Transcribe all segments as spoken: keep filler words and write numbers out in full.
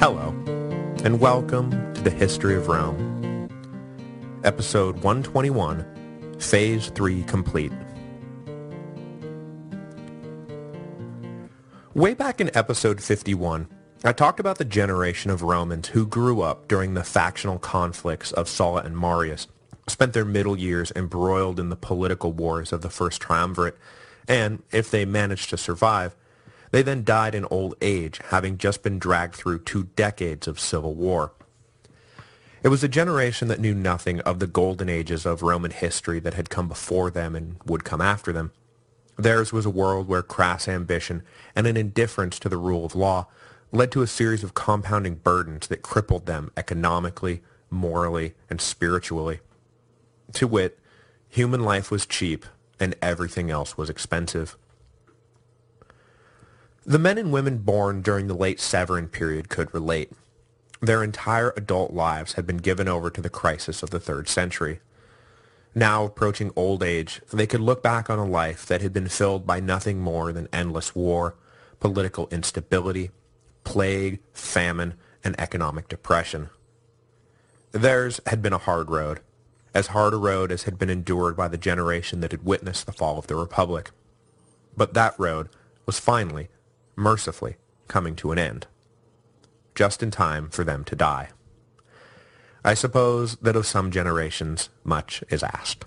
Hello, and welcome to the History of Rome. Episode one twenty-one, Phase three Complete. Way back in episode fifty-one, I talked about the generation of Romans who grew up during the factional conflicts of Sulla and Marius, spent their middle years embroiled in the political wars of the First Triumvirate, and, if they managed to survive, they then died in old age, having just been dragged through two decades of civil war. It was a generation that knew nothing of the golden ages of Roman history that had come before them and would come after them. Theirs was a world where crass ambition and an indifference to the rule of law led to a series of compounding burdens that crippled them economically, morally, and spiritually. To wit, human life was cheap and everything else was expensive. The men and women born during the late Severan period could relate. Their entire adult lives had been given over to the crisis of the third century. Now, approaching old age, they could look back on a life that had been filled by nothing more than endless war, political instability, plague, famine, and economic depression. Theirs had been a hard road, as hard a road as had been endured by the generation that had witnessed the fall of the Republic. But that road was finally, mercifully, coming to an end, just in time for them to die. I suppose that of some generations much is asked.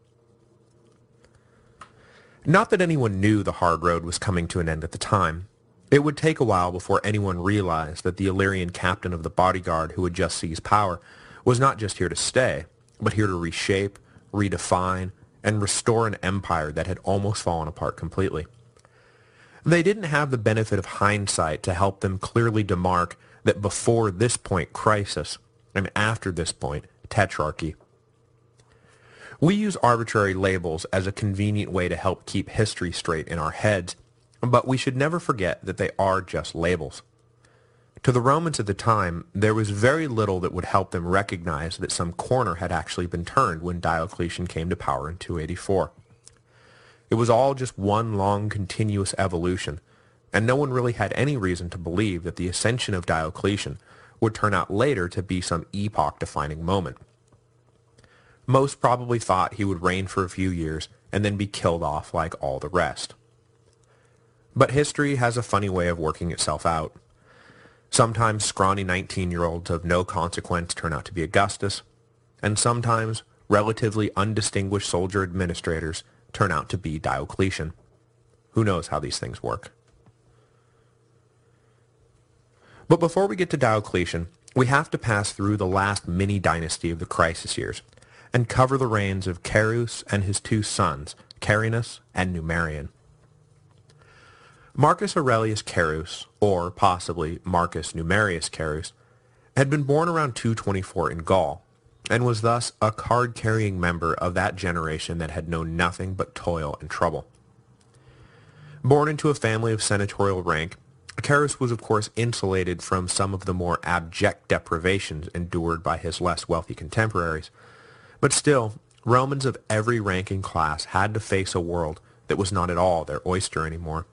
Not that anyone knew the hard road was coming to an end at the time. It would take a while before anyone realized that the Illyrian captain of the bodyguard who had just seized power was not just here to stay, but here to reshape, redefine, and restore an empire that had almost fallen apart completely. They didn't have the benefit of hindsight to help them clearly demark that before this point crisis, and after this point tetrarchy. We use arbitrary labels as a convenient way to help keep history straight in our heads, but we should never forget that they are just labels. To the Romans at the time, there was very little that would help them recognize that some corner had actually been turned when Diocletian came to power in two eighty-four. It was all just one long continuous evolution, and no one really had any reason to believe that the ascension of Diocletian would turn out later to be some epoch-defining moment. Most probably thought he would reign for a few years and then be killed off like all the rest. But history has a funny way of working itself out. Sometimes scrawny nineteen-year-olds of no consequence turn out to be Augustus, and sometimes relatively undistinguished soldier administrators turn out to be Diocletian. Who knows how these things work? But before we get to Diocletian, we have to pass through the last mini-dynasty of the crisis years and cover the reigns of Carus and his two sons, Carinus and Numerian. Marcus Aurelius Carus, or possibly Marcus Numerius Carus, had been born around two twenty-four in Gaul, and was thus a card-carrying member of that generation that had known nothing but toil and trouble. Born into a family of senatorial rank, Carus was of course insulated from some of the more abject deprivations endured by his less wealthy contemporaries, but still, Romans of every rank and class had to face a world that was not at all their oyster anymore.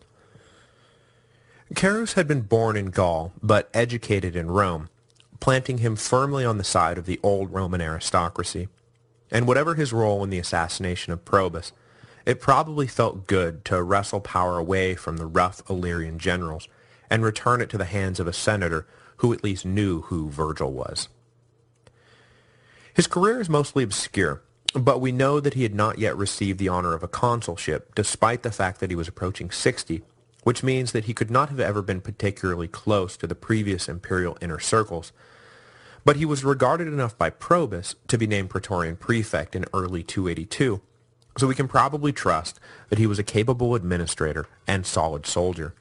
Carus had been born in Gaul, but educated in Rome, planting him firmly on the side of the old Roman aristocracy. And whatever his role in the assassination of Probus, it probably felt good to wrestle power away from the rough Illyrian generals and return it to the hands of a senator who at least knew who Virgil was. His career is mostly obscure, but we know that he had not yet received the honor of a consulship, despite the fact that he was approaching sixty, which means that he could not have ever been particularly close to the previous imperial inner circles. But he was regarded enough by Probus to be named Praetorian Prefect in early two eighty-two, so we can probably trust that he was a capable administrator and solid soldier.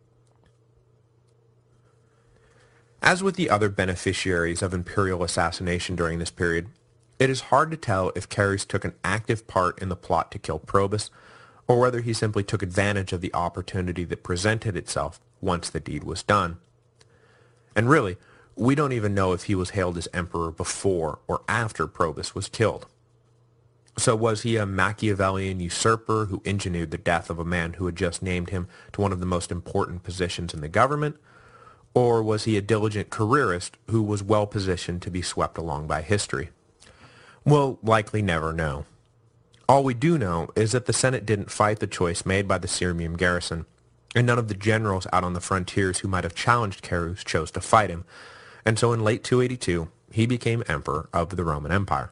As with the other beneficiaries of imperial assassination during this period, it is hard to tell if Carus took an active part in the plot to kill Probus, or whether he simply took advantage of the opportunity that presented itself once the deed was done. And really, we don't even know if he was hailed as emperor before or after Probus was killed. So was he a Machiavellian usurper who engineered the death of a man who had just named him to one of the most important positions in the government? Or was he a diligent careerist who was well positioned to be swept along by history? We'll likely never know. All we do know is that the Senate didn't fight the choice made by the Sirmium garrison, and none of the generals out on the frontiers who might have challenged Carus chose to fight him, and so in late two eighty-two, he became emperor of the Roman Empire.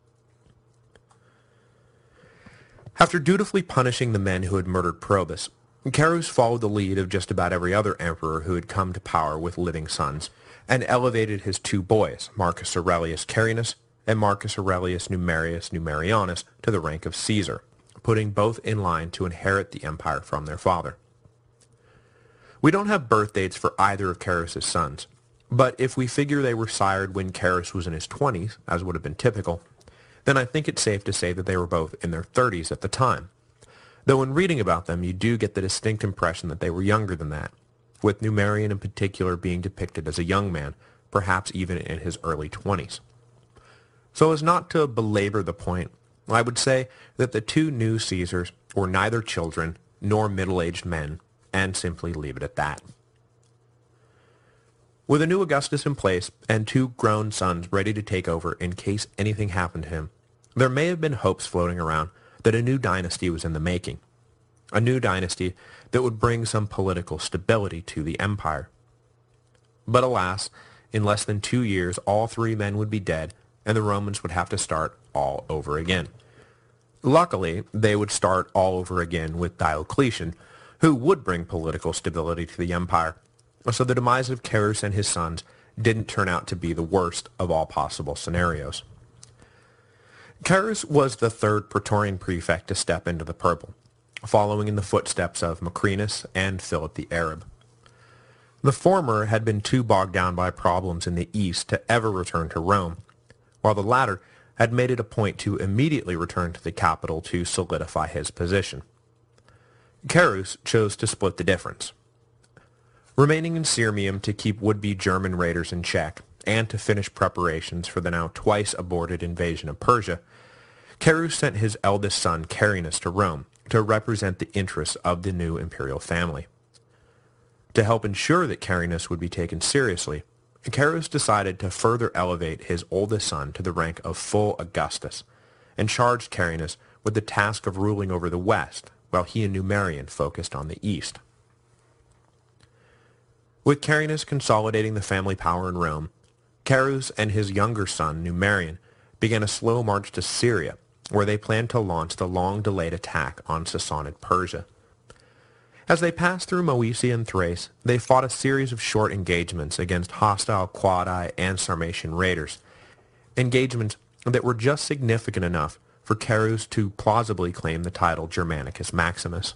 After dutifully punishing the men who had murdered Probus, Carus followed the lead of just about every other emperor who had come to power with living sons, and elevated his two boys, Marcus Aurelius Carinus and Marcus Aurelius Numerius Numerianus, to the rank of Caesar, putting both in line to inherit the empire from their father. We don't have birth dates for either of Carus's sons, but if we figure they were sired when Carus was in his twenties, as would have been typical, then I think it's safe to say that they were both in their thirties at the time. Though in reading about them, you do get the distinct impression that they were younger than that, with Numerian in particular being depicted as a young man, perhaps even in his early twenties. So as not to belabor the point, I would say that the two new Caesars were neither children nor middle-aged men, and simply leave it at that. With a new Augustus in place and two grown sons ready to take over in case anything happened to him, there may have been hopes floating around that a new dynasty was in the making, a new dynasty that would bring some political stability to the empire. But alas, in less than two years all three men would be dead, and the Romans would have to start all over again. Luckily, they would start all over again with Diocletian, who would bring political stability to the empire, so the demise of Carus and his sons didn't turn out to be the worst of all possible scenarios. Carus was the third Praetorian prefect to step into the purple, following in the footsteps of Macrinus and Philip the Arab. The former had been too bogged down by problems in the east to ever return to Rome, while the latter had made it a point to immediately return to the capital to solidify his position. Carus chose to split the difference, remaining in Sirmium to keep would-be German raiders in check and to finish preparations for the now twice aborted invasion of Persia. Carus sent his eldest son Carinus to Rome to represent the interests of the new imperial family. To help ensure that Carinus would be taken seriously, Carus decided to further elevate his oldest son to the rank of full Augustus, and charged Carinus with the task of ruling over the west, while he and Numerian focused on the east. With Carinus consolidating the family power in Rome, Carus and his younger son, Numerian, began a slow march to Syria, where they planned to launch the long-delayed attack on Sassanid Persia. As they passed through Moesia and Thrace, they fought a series of short engagements against hostile Quadi and Sarmatian raiders, engagements that were just significant enough for Carus to plausibly claim the title Germanicus Maximus.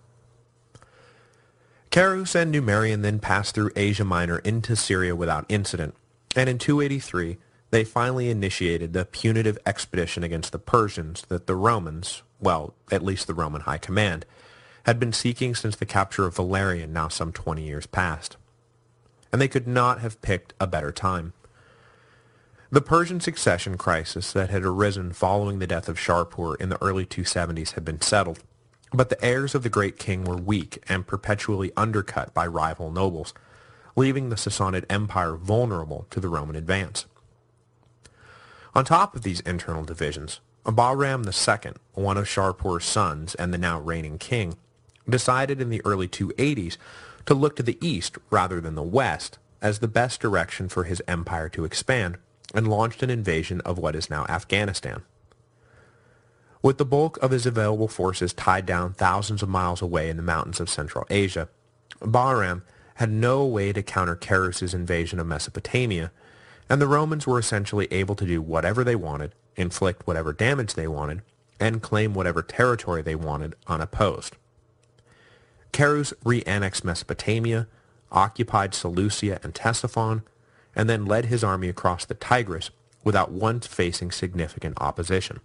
Carus and Numerian then passed through Asia Minor into Syria without incident, and in two eighty-three they finally initiated the punitive expedition against the Persians that the Romans, well, at least the Roman High Command, had been seeking since the capture of Valerian now some twenty years past. And they could not have picked a better time. The Persian succession crisis that had arisen following the death of Shapur in the early two seventies had been settled, but the heirs of the great king were weak and perpetually undercut by rival nobles, leaving the Sassanid Empire vulnerable to the Roman advance. On top of these internal divisions, Bahram the Second, one of Shapur's sons and the now reigning king, decided in the early two eighties to look to the east rather than the west as the best direction for his empire to expand, and launched an invasion of what is now Afghanistan. With the bulk of his available forces tied down thousands of miles away in the mountains of Central Asia, Bahram had no way to counter Carus's invasion of Mesopotamia, and the Romans were essentially able to do whatever they wanted, inflict whatever damage they wanted, and claim whatever territory they wanted unopposed. Carus re-annexed Mesopotamia, occupied Seleucia and Ctesiphon, and then led his army across the Tigris without once facing significant opposition.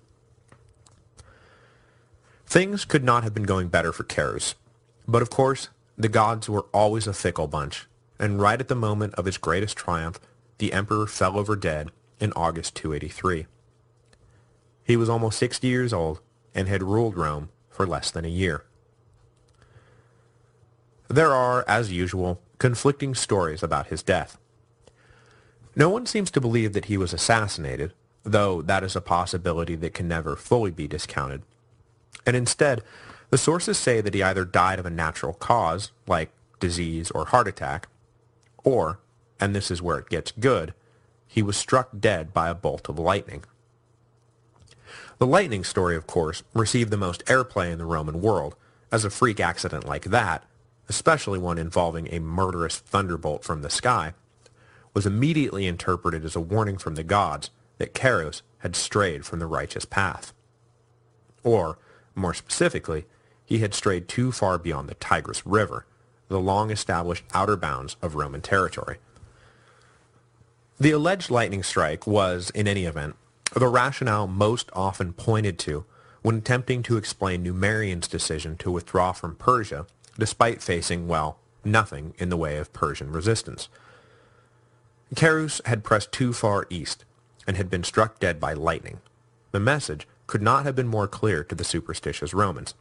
Things could not have been going better for Carus, but of course, the gods were always a fickle bunch, and right at the moment of his greatest triumph, the emperor fell over dead in August two eighty-three. He was almost sixty years old and had ruled Rome for less than a year. There are, as usual, conflicting stories about his death. No one seems to believe that he was assassinated, though that is a possibility that can never fully be discounted. And instead, the sources say that he either died of a natural cause, like disease or heart attack, or, and this is where it gets good, he was struck dead by a bolt of lightning. The lightning story, of course, received the most airplay in the Roman world, as a freak accident like that, especially one involving a murderous thunderbolt from the sky, was immediately interpreted as a warning from the gods that Carus had strayed from the righteous path. Or, more specifically, he had strayed too far beyond the Tigris River, the long-established outer bounds of Roman territory. The alleged lightning strike was, in any event, the rationale most often pointed to when attempting to explain Numerian's decision to withdraw from Persia, despite facing, well, nothing in the way of Persian resistance. Carus had pressed too far east, and had been struck dead by lightning. The message could not have been more clear to the superstitious Romans.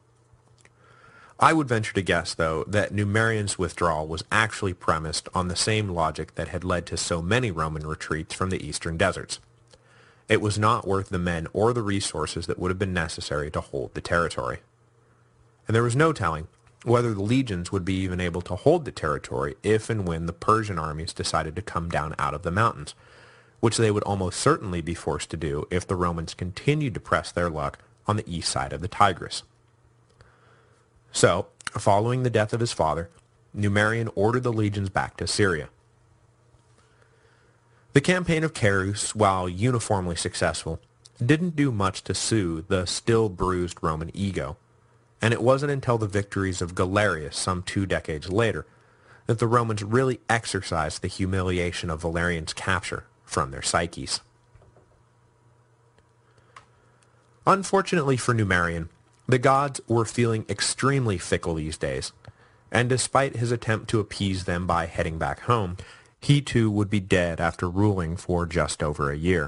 I would venture to guess, though, that Numerian's withdrawal was actually premised on the same logic that had led to so many Roman retreats from the eastern deserts. It was not worth the men or the resources that would have been necessary to hold the territory. And there was no telling whether the legions would be even able to hold the territory if and when the Persian armies decided to come down out of the mountains, which they would almost certainly be forced to do if the Romans continued to press their luck on the east side of the Tigris. So, following the death of his father, Numerian ordered the legions back to Syria. The campaign of Carus, while uniformly successful, didn't do much to soothe the still bruised Roman ego, and it wasn't until the victories of Galerius some two decades later that the Romans really exorcised the humiliation of Valerian's capture from their psyches. Unfortunately for Numerian, the gods were feeling extremely fickle these days, and despite his attempt to appease them by heading back home, he too would be dead after ruling for just over a year.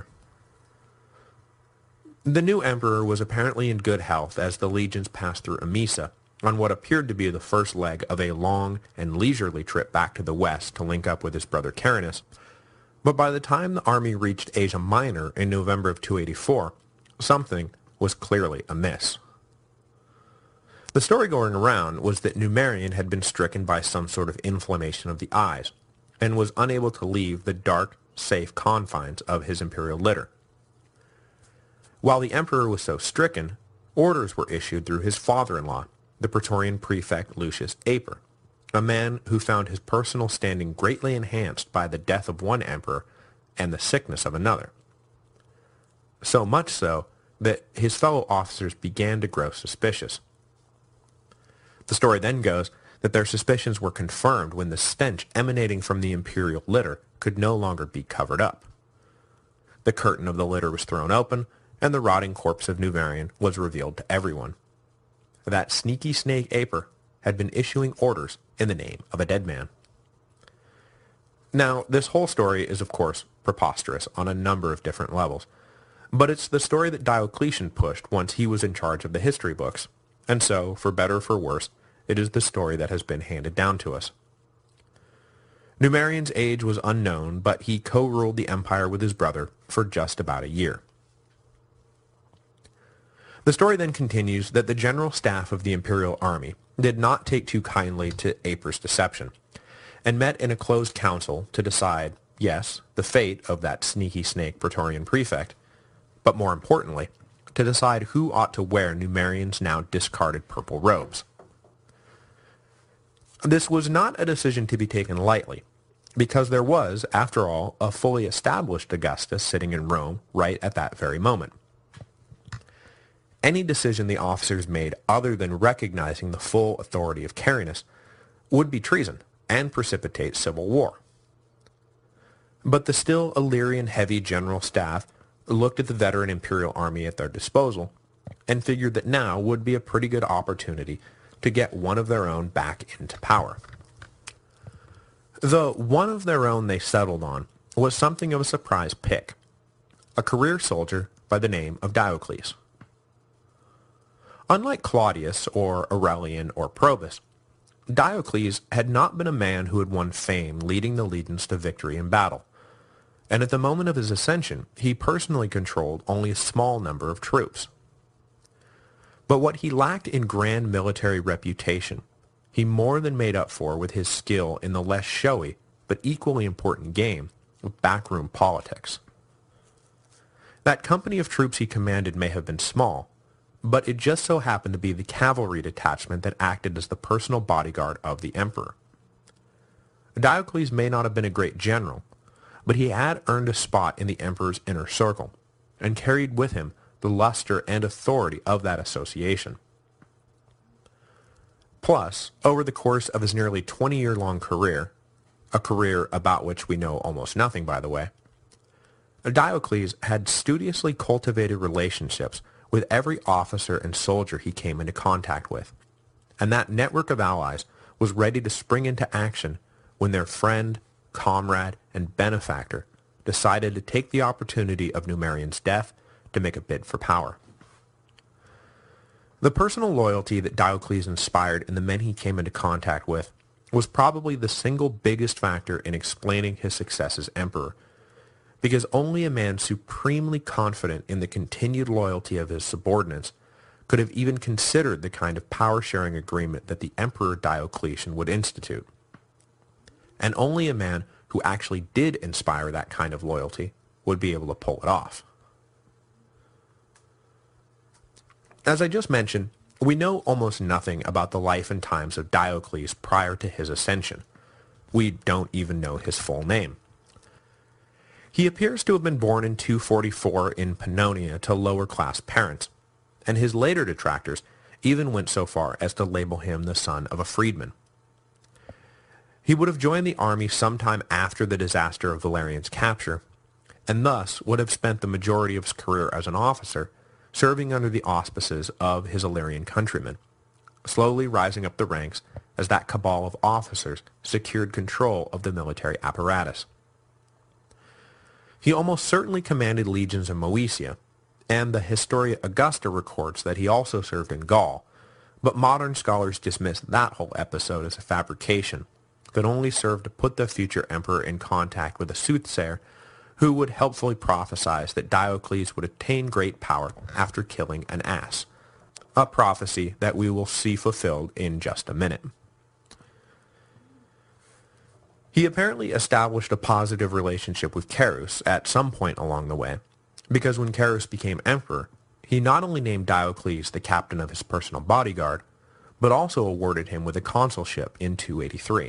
The new emperor was apparently in good health as the legions passed through Emesa on what appeared to be the first leg of a long and leisurely trip back to the west to link up with his brother Carinus, but by the time the army reached Asia Minor in November of two eighty-four, something was clearly amiss. The story going around was that Numerian had been stricken by some sort of inflammation of the eyes, and was unable to leave the dark, safe confines of his imperial litter. While the emperor was so stricken, orders were issued through his father-in-law, the Praetorian prefect Lucius Aper, a man who found his personal standing greatly enhanced by the death of one emperor and the sickness of another. So much so that his fellow officers began to grow suspicious. The story then goes that their suspicions were confirmed when the stench emanating from the imperial litter could no longer be covered up. The curtain of the litter was thrown open, and the rotting corpse of Numerian was revealed to everyone. That sneaky snake Aper had been issuing orders in the name of a dead man. Now, this whole story is, of course, preposterous on a number of different levels, but it's the story that Diocletian pushed once he was in charge of the history books, and so, for better or for worse, it is the story that has been handed down to us. Numerian's age was unknown, but he co-ruled the empire with his brother for just about a year. The story then continues that the general staff of the imperial army did not take too kindly to Aper's deception, and met in a closed council to decide, yes, the fate of that sneaky snake Praetorian prefect, but more importantly, to decide who ought to wear Numerian's now discarded purple robes. This was not a decision to be taken lightly, because there was, after all, a fully established Augustus sitting in Rome right at that very moment. Any decision the officers made other than recognizing the full authority of Carinus would be treason and precipitate civil war. But the still Illyrian heavy general staff looked at the veteran imperial army at their disposal and figured that now would be a pretty good opportunity to get one of their own back into power. The one of their own they settled on was something of a surprise pick, a career soldier by the name of Diocles. Unlike Claudius or Aurelian or Probus, Diocles had not been a man who had won fame leading the legions to victory in battle, and at the moment of his ascension, he personally controlled only a small number of troops. But what he lacked in grand military reputation, he more than made up for with his skill in the less showy, but equally important game of backroom politics. That company of troops he commanded may have been small, but it just so happened to be the cavalry detachment that acted as the personal bodyguard of the emperor. Diocles may not have been a great general, but he had earned a spot in the emperor's inner circle, and carried with him the luster and authority of that association. Plus, over the course of his nearly twenty-year-long career, a career about which we know almost nothing, by the way, Diocles had studiously cultivated relationships with every officer and soldier he came into contact with, and that network of allies was ready to spring into action when their friend, comrade, and benefactor decided to take the opportunity of Numerian's death to make a bid for power. The personal loyalty that Diocles inspired in the men he came into contact with was probably the single biggest factor in explaining his success as emperor, because only a man supremely confident in the continued loyalty of his subordinates could have even considered the kind of power-sharing agreement that the Emperor Diocletian would institute. And only a man who actually did inspire that kind of loyalty would be able to pull it off. As I just mentioned, we know almost nothing about the life and times of Diocles prior to his ascension. We don't even know his full name. He appears to have been born in two forty-four in Pannonia to lower-class parents, and his later detractors even went so far as to label him the son of a freedman. He would have joined the army sometime after the disaster of Valerian's capture, and thus would have spent the majority of his career as an officer serving under the auspices of his Illyrian countrymen, slowly rising up the ranks as that cabal of officers secured control of the military apparatus. He almost certainly commanded legions in Moesia, and the Historia Augusta records that he also served in Gaul, but modern scholars dismiss that whole episode as a fabrication that only served to put the future emperor in contact with a soothsayer who would helpfully prophesize that Diocles would attain great power after killing an ass, a prophecy that we will see fulfilled in just a minute. He apparently established a positive relationship with Carus at some point along the way, because when Carus became emperor, he not only named Diocles the captain of his personal bodyguard, but also awarded him with a consulship in two eighty-three.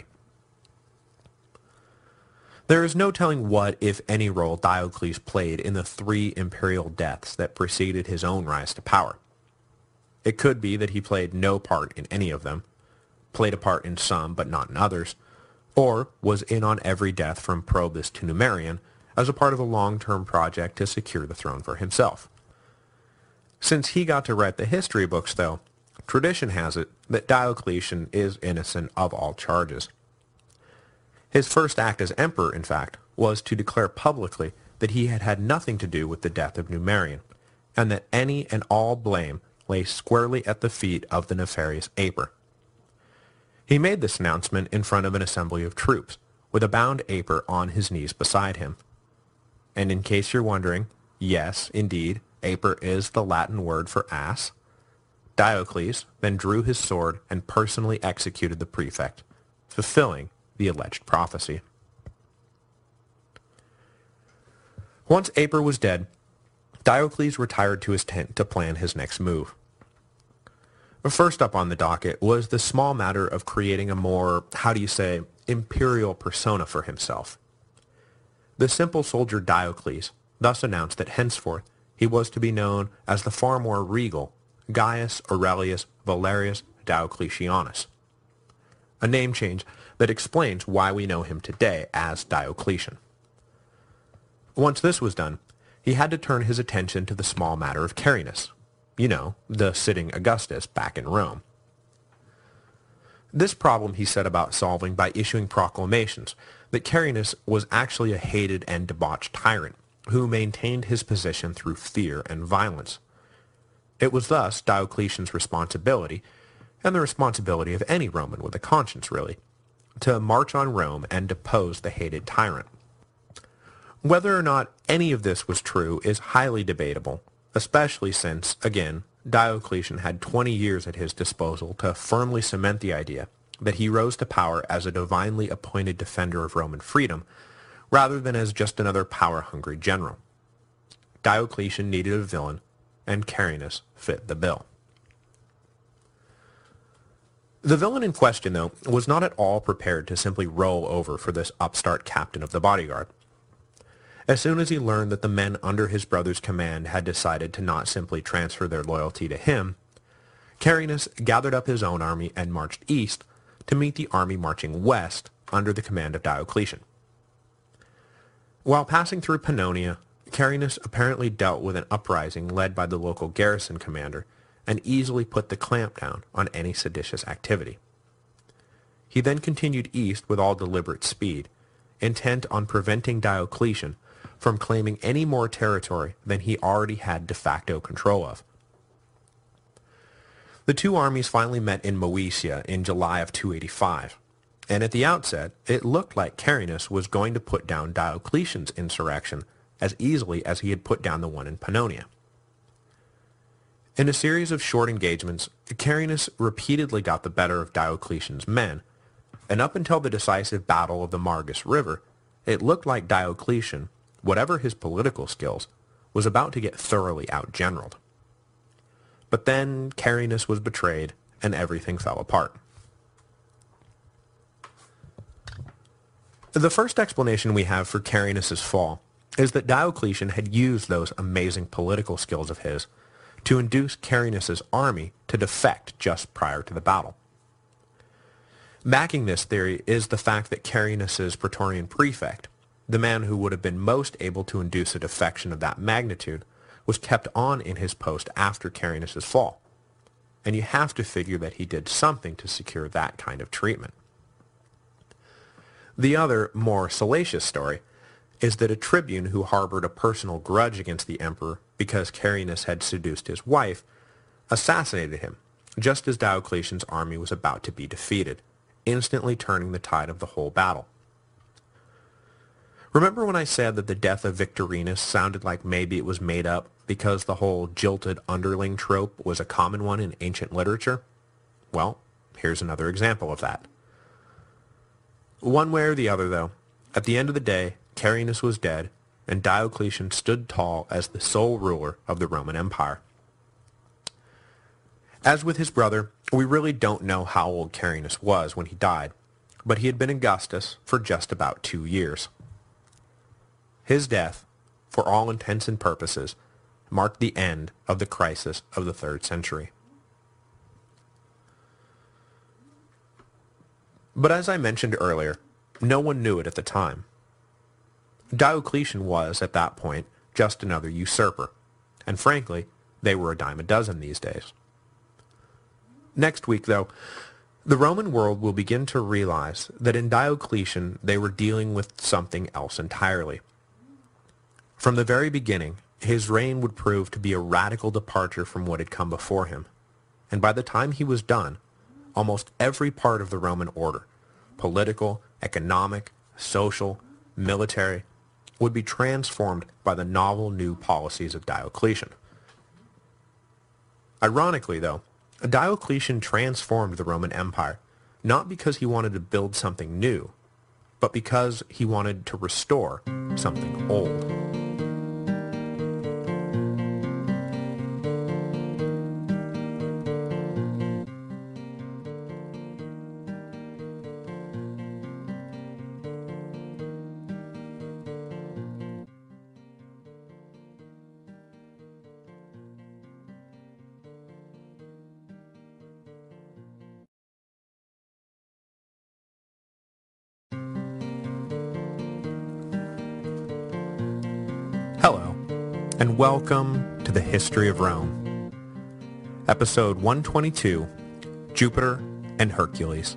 There is no telling what, if any, role Diocles played in the three imperial deaths that preceded his own rise to power. It could be that he played no part in any of them, played a part in some but not in others, or was in on every death from Probus to Numerian as a part of a long-term project to secure the throne for himself. Since he got to write the history books, though, tradition has it that Diocletian is innocent of all charges. His first act as emperor, in fact, was to declare publicly that he had had nothing to do with the death of Numerian, and that any and all blame lay squarely at the feet of the nefarious Aper. He made this announcement in front of an assembly of troops, with a bound Aper on his knees beside him. And in case you're wondering, yes, indeed, Aper is the Latin word for ass. Diocles then drew his sword and personally executed the prefect, fulfilling the alleged prophecy. Once Aper was dead, Diocles retired to his tent to plan his next move. First up on the docket was the small matter of creating a more, how do you say, imperial persona for himself. The simple soldier Diocles thus announced that henceforth he was to be known as the far more regal Gaius Aurelius Valerius Diocletianus, a name change that explains why we know him today as Diocletian. Once this was done, he had to turn his attention to the small matter of Carinus, you know, the sitting Augustus back in Rome. This problem he set about solving by issuing proclamations that Carinus was actually a hated and debauched tyrant who maintained his position through fear and violence. It was thus Diocletian's responsibility and the responsibility of any Roman with a conscience, really, to march on Rome and depose the hated tyrant. Whether or not any of this was true is highly debatable, especially since, again, Diocletian had twenty years at his disposal to firmly cement the idea that he rose to power as a divinely appointed defender of Roman freedom, rather than as just another power-hungry general. Diocletian needed a villain, and Carinus fit the bill. The villain in question, though, was not at all prepared to simply roll over for this upstart captain of the bodyguard. As soon as he learned that the men under his brother's command had decided to not simply transfer their loyalty to him, Carinus gathered up his own army and marched east to meet the army marching west under the command of Diocletian. While passing through Pannonia, Carinus apparently dealt with an uprising led by the local garrison commander and easily put the clamp down on any seditious activity. He then continued east with all deliberate speed, intent on preventing Diocletian from claiming any more territory than he already had de facto control of. The two armies finally met in Moesia in July of two eighty-five, and at the outset, it looked like Carinus was going to put down Diocletian's insurrection as easily as he had put down the one in Pannonia. In a series of short engagements, Carinus repeatedly got the better of Diocletian's men, and up until the decisive battle of the Margus River, it looked like Diocletian, whatever his political skills, was about to get thoroughly outgeneraled. But then Carinus was betrayed, and everything fell apart. The first explanation we have for Carinus' fall is that Diocletian had used those amazing political skills of his to induce Carinus' army to defect just prior to the battle. Backing this theory is the fact that Carinus' Praetorian prefect, the man who would have been most able to induce a defection of that magnitude, was kept on in his post after Carinus' fall, and you have to figure that he did something to secure that kind of treatment. The other, more salacious story is that a tribune who harbored a personal grudge against the emperor because Carinus had seduced his wife assassinated him, just as Diocletian's army was about to be defeated, instantly turning the tide of the whole battle. Remember when I said that the death of Victorinus sounded like maybe it was made up because the whole jilted underling trope was a common one in ancient literature? Well, here's another example of that. One way or the other, though, at the end of the day, Carinus was dead, and Diocletian stood tall as the sole ruler of the Roman Empire. As with his brother, we really don't know how old Carinus was when he died, but he had been Augustus for just about two years. His death, for all intents and purposes, marked the end of the crisis of the third century. But as I mentioned earlier, no one knew it at the time. Diocletian was, at that point, just another usurper, and frankly, they were a dime a dozen these days. Next week, though, the Roman world will begin to realize that in Diocletian they were dealing with something else entirely. From the very beginning, his reign would prove to be a radical departure from what had come before him, and by the time he was done, almost every part of the Roman order, political, economic, social, military, would be transformed by the novel new policies of Diocletian. Ironically, though, Diocletian transformed the Roman Empire not because he wanted to build something new, but because he wanted to restore something old. Hello, and welcome to the History of Rome. Episode one twenty-two, Jupiter and Hercules.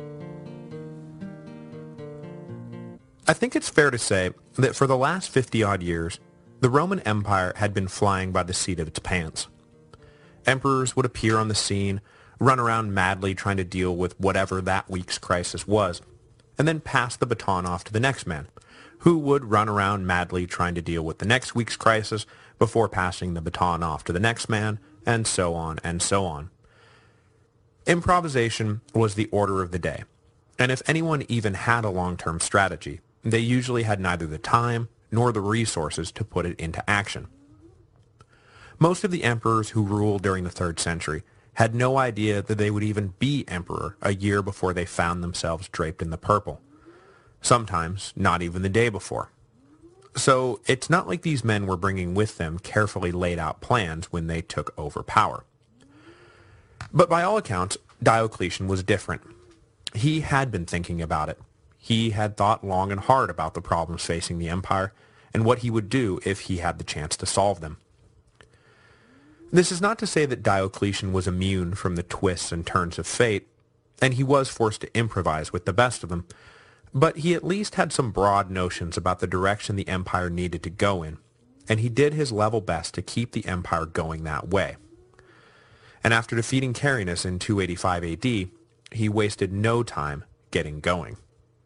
I think it's fair to say that for the last fifty-odd years, the Roman Empire had been flying by the seat of its pants. Emperors would appear on the scene, run around madly trying to deal with whatever that week's crisis was, and then pass the baton off to the next man, who would run around madly trying to deal with the next week's crisis before passing the baton off to the next man, and so on and so on. Improvisation was the order of the day, and if anyone even had a long-term strategy, they usually had neither the time nor the resources to put it into action. Most of the emperors who ruled during the third century had no idea that they would even be emperor a year before they found themselves draped in the purple. Sometimes not even the day before. So it's not like these men were bringing with them carefully laid out plans when they took over power. But by all accounts, Diocletian was different. He had been thinking about it. He had thought long and hard about the problems facing the empire and what he would do if he had the chance to solve them. This is not to say that Diocletian was immune from the twists and turns of fate, and he was forced to improvise with the best of them, but he at least had some broad notions about the direction the empire needed to go in, and he did his level best to keep the empire going that way. And after defeating Carinus in two eighty-five A D, he wasted no time getting going.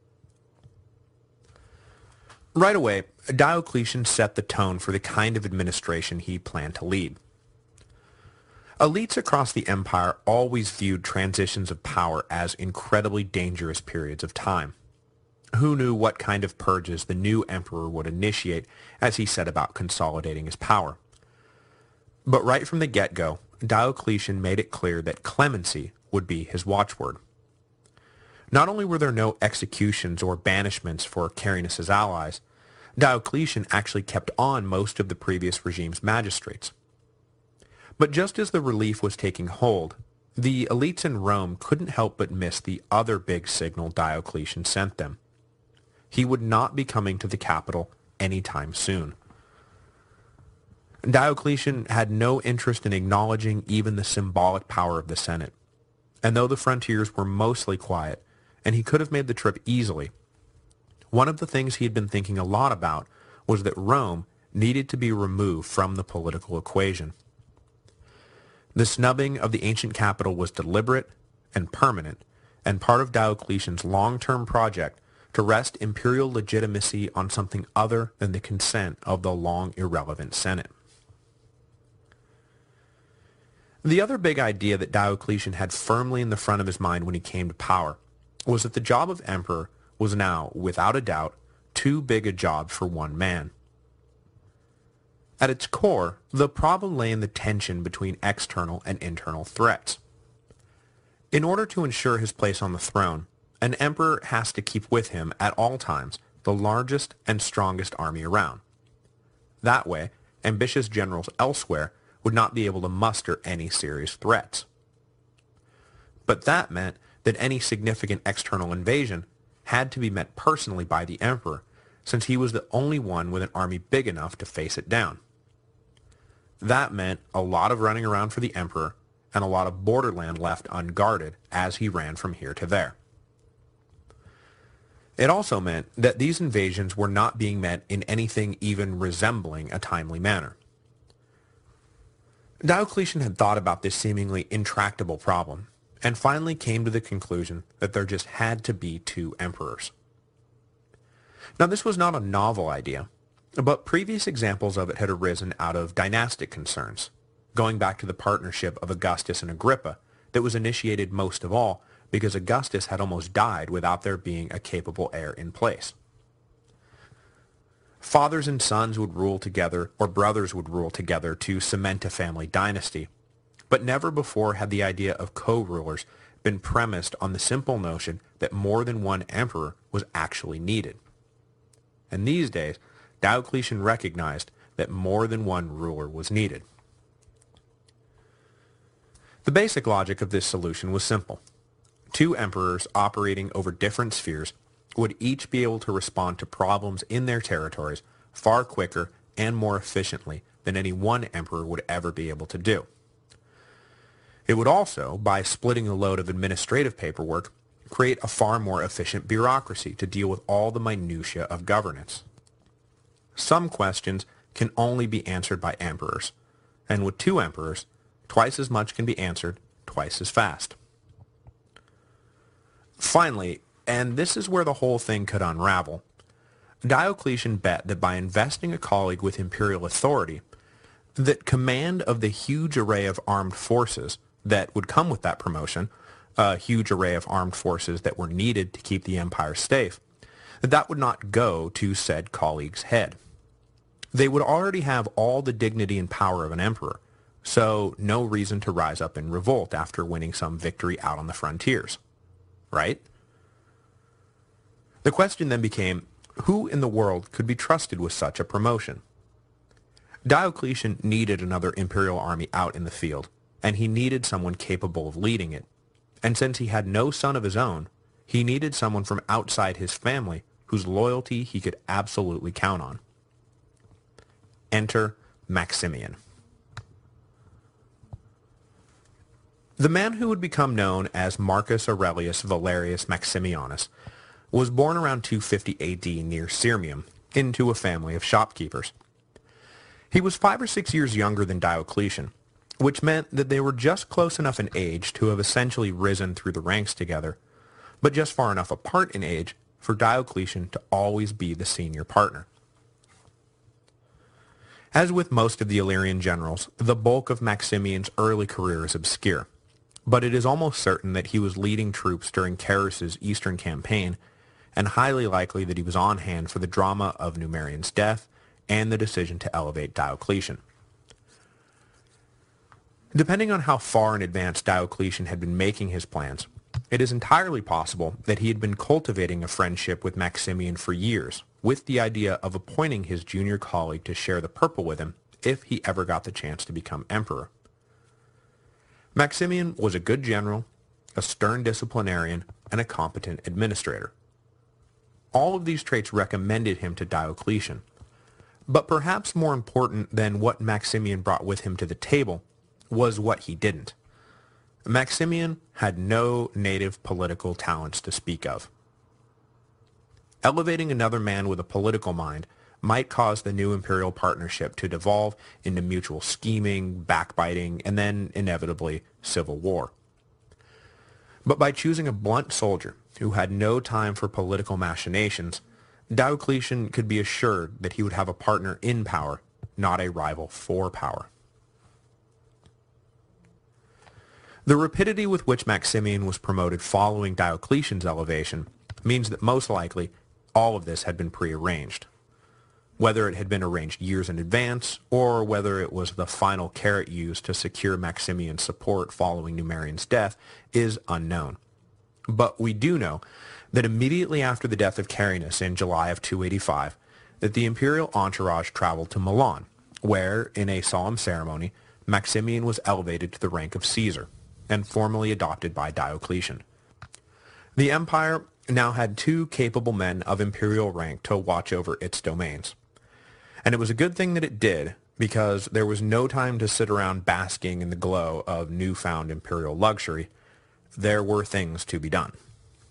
Right away, Diocletian set the tone for the kind of administration he planned to lead. Elites across the empire always viewed transitions of power as incredibly dangerous periods of time. Who knew what kind of purges the new emperor would initiate as he set about consolidating his power? But right from the get-go, Diocletian made it clear that clemency would be his watchword. Not only were there no executions or banishments for Carinus' allies, Diocletian actually kept on most of the previous regime's magistrates. But just as the relief was taking hold, the elites in Rome couldn't help but miss the other big signal Diocletian sent them. He would not be coming to the capital anytime soon. Diocletian had no interest in acknowledging even the symbolic power of the Senate, and though the frontiers were mostly quiet, and he could have made the trip easily, one of the things he had been thinking a lot about was that Rome needed to be removed from the political equation. The snubbing of the ancient capital was deliberate and permanent, and part of Diocletian's long-term project to wrest imperial legitimacy on something other than the consent of the long irrelevant Senate. The other big idea that Diocletian had firmly in the front of his mind when he came to power was that the job of emperor was now, without a doubt, too big a job for one man. At its core, the problem lay in the tension between external and internal threats. In order to ensure his place on the throne, an emperor has to keep with him at all times the largest and strongest army around. That way, ambitious generals elsewhere would not be able to muster any serious threats. But that meant that any significant external invasion had to be met personally by the emperor, since he was the only one with an army big enough to face it down. That meant a lot of running around for the emperor and a lot of borderland left unguarded as he ran from here to there. It also meant that these invasions were not being met in anything even resembling a timely manner. Diocletian had thought about this seemingly intractable problem, and finally came to the conclusion that there just had to be two emperors. Now, this was not a novel idea, but previous examples of it had arisen out of dynastic concerns, going back to the partnership of Augustus and Agrippa that was initiated most of all because Augustus had almost died without there being a capable heir in place. Fathers and sons would rule together, or brothers would rule together to cement a family dynasty, but never before had the idea of co-rulers been premised on the simple notion that more than one emperor was actually needed. And these days, Diocletian recognized that more than one ruler was needed. The basic logic of this solution was simple. Two emperors operating over different spheres would each be able to respond to problems in their territories far quicker and more efficiently than any one emperor would ever be able to do. It would also, by splitting the load of administrative paperwork, create a far more efficient bureaucracy to deal with all the minutiae of governance. Some questions can only be answered by emperors, and with two emperors, twice as much can be answered twice twice as fast. Finally, and this is where the whole thing could unravel, Diocletian bet that by investing a colleague with imperial authority, that command of the huge array of armed forces that would come with that promotion, a huge array of armed forces that were needed to keep the empire safe, that that would not go to said colleague's head. They would already have all the dignity and power of an emperor, so no reason to rise up in revolt after winning some victory out on the frontiers. Right? The question then became, who in the world could be trusted with such a promotion? Diocletian needed another imperial army out in the field, and he needed someone capable of leading it. And since he had no son of his own, he needed someone from outside his family whose loyalty he could absolutely count on. Enter Maximian. The man who would become known as Marcus Aurelius Valerius Maximianus was born around two fifty A D near Sirmium, into a family of shopkeepers. He was five or six years younger than Diocletian, which meant that they were just close enough in age to have essentially risen through the ranks together, but just far enough apart in age for Diocletian to always be the senior partner. As with most of the Illyrian generals, the bulk of Maximian's early career is obscure, but it is almost certain that he was leading troops during Carus's eastern campaign, and highly likely that he was on hand for the drama of Numerian's death and the decision to elevate Diocletian. Depending on how far in advance Diocletian had been making his plans, it is entirely possible that he had been cultivating a friendship with Maximian for years, with the idea of appointing his junior colleague to share the purple with him if he ever got the chance to become emperor. Maximian was a good general, a stern disciplinarian, and a competent administrator. All of these traits recommended him to Diocletian, but perhaps more important than what Maximian brought with him to the table was what he didn't. Maximian had no native political talents to speak of. Elevating another man with a political mind might cause the new imperial partnership to devolve into mutual scheming, backbiting, and then, inevitably, civil war. But by choosing a blunt soldier who had no time for political machinations, Diocletian could be assured that he would have a partner in power, not a rival for power. The rapidity with which Maximian was promoted following Diocletian's elevation means that most likely all of this had been prearranged. Whether it had been arranged years in advance, or whether it was the final carrot used to secure Maximian's support following Numerian's death, is unknown. But we do know that immediately after the death of Carinus in July of two eighty-five, that the imperial entourage traveled to Milan, where, in a solemn ceremony, Maximian was elevated to the rank of Caesar, and formally adopted by Diocletian. The empire now had two capable men of imperial rank to watch over its domains. And it was a good thing that it did, because there was no time to sit around basking in the glow of newfound imperial luxury. There were things to be done.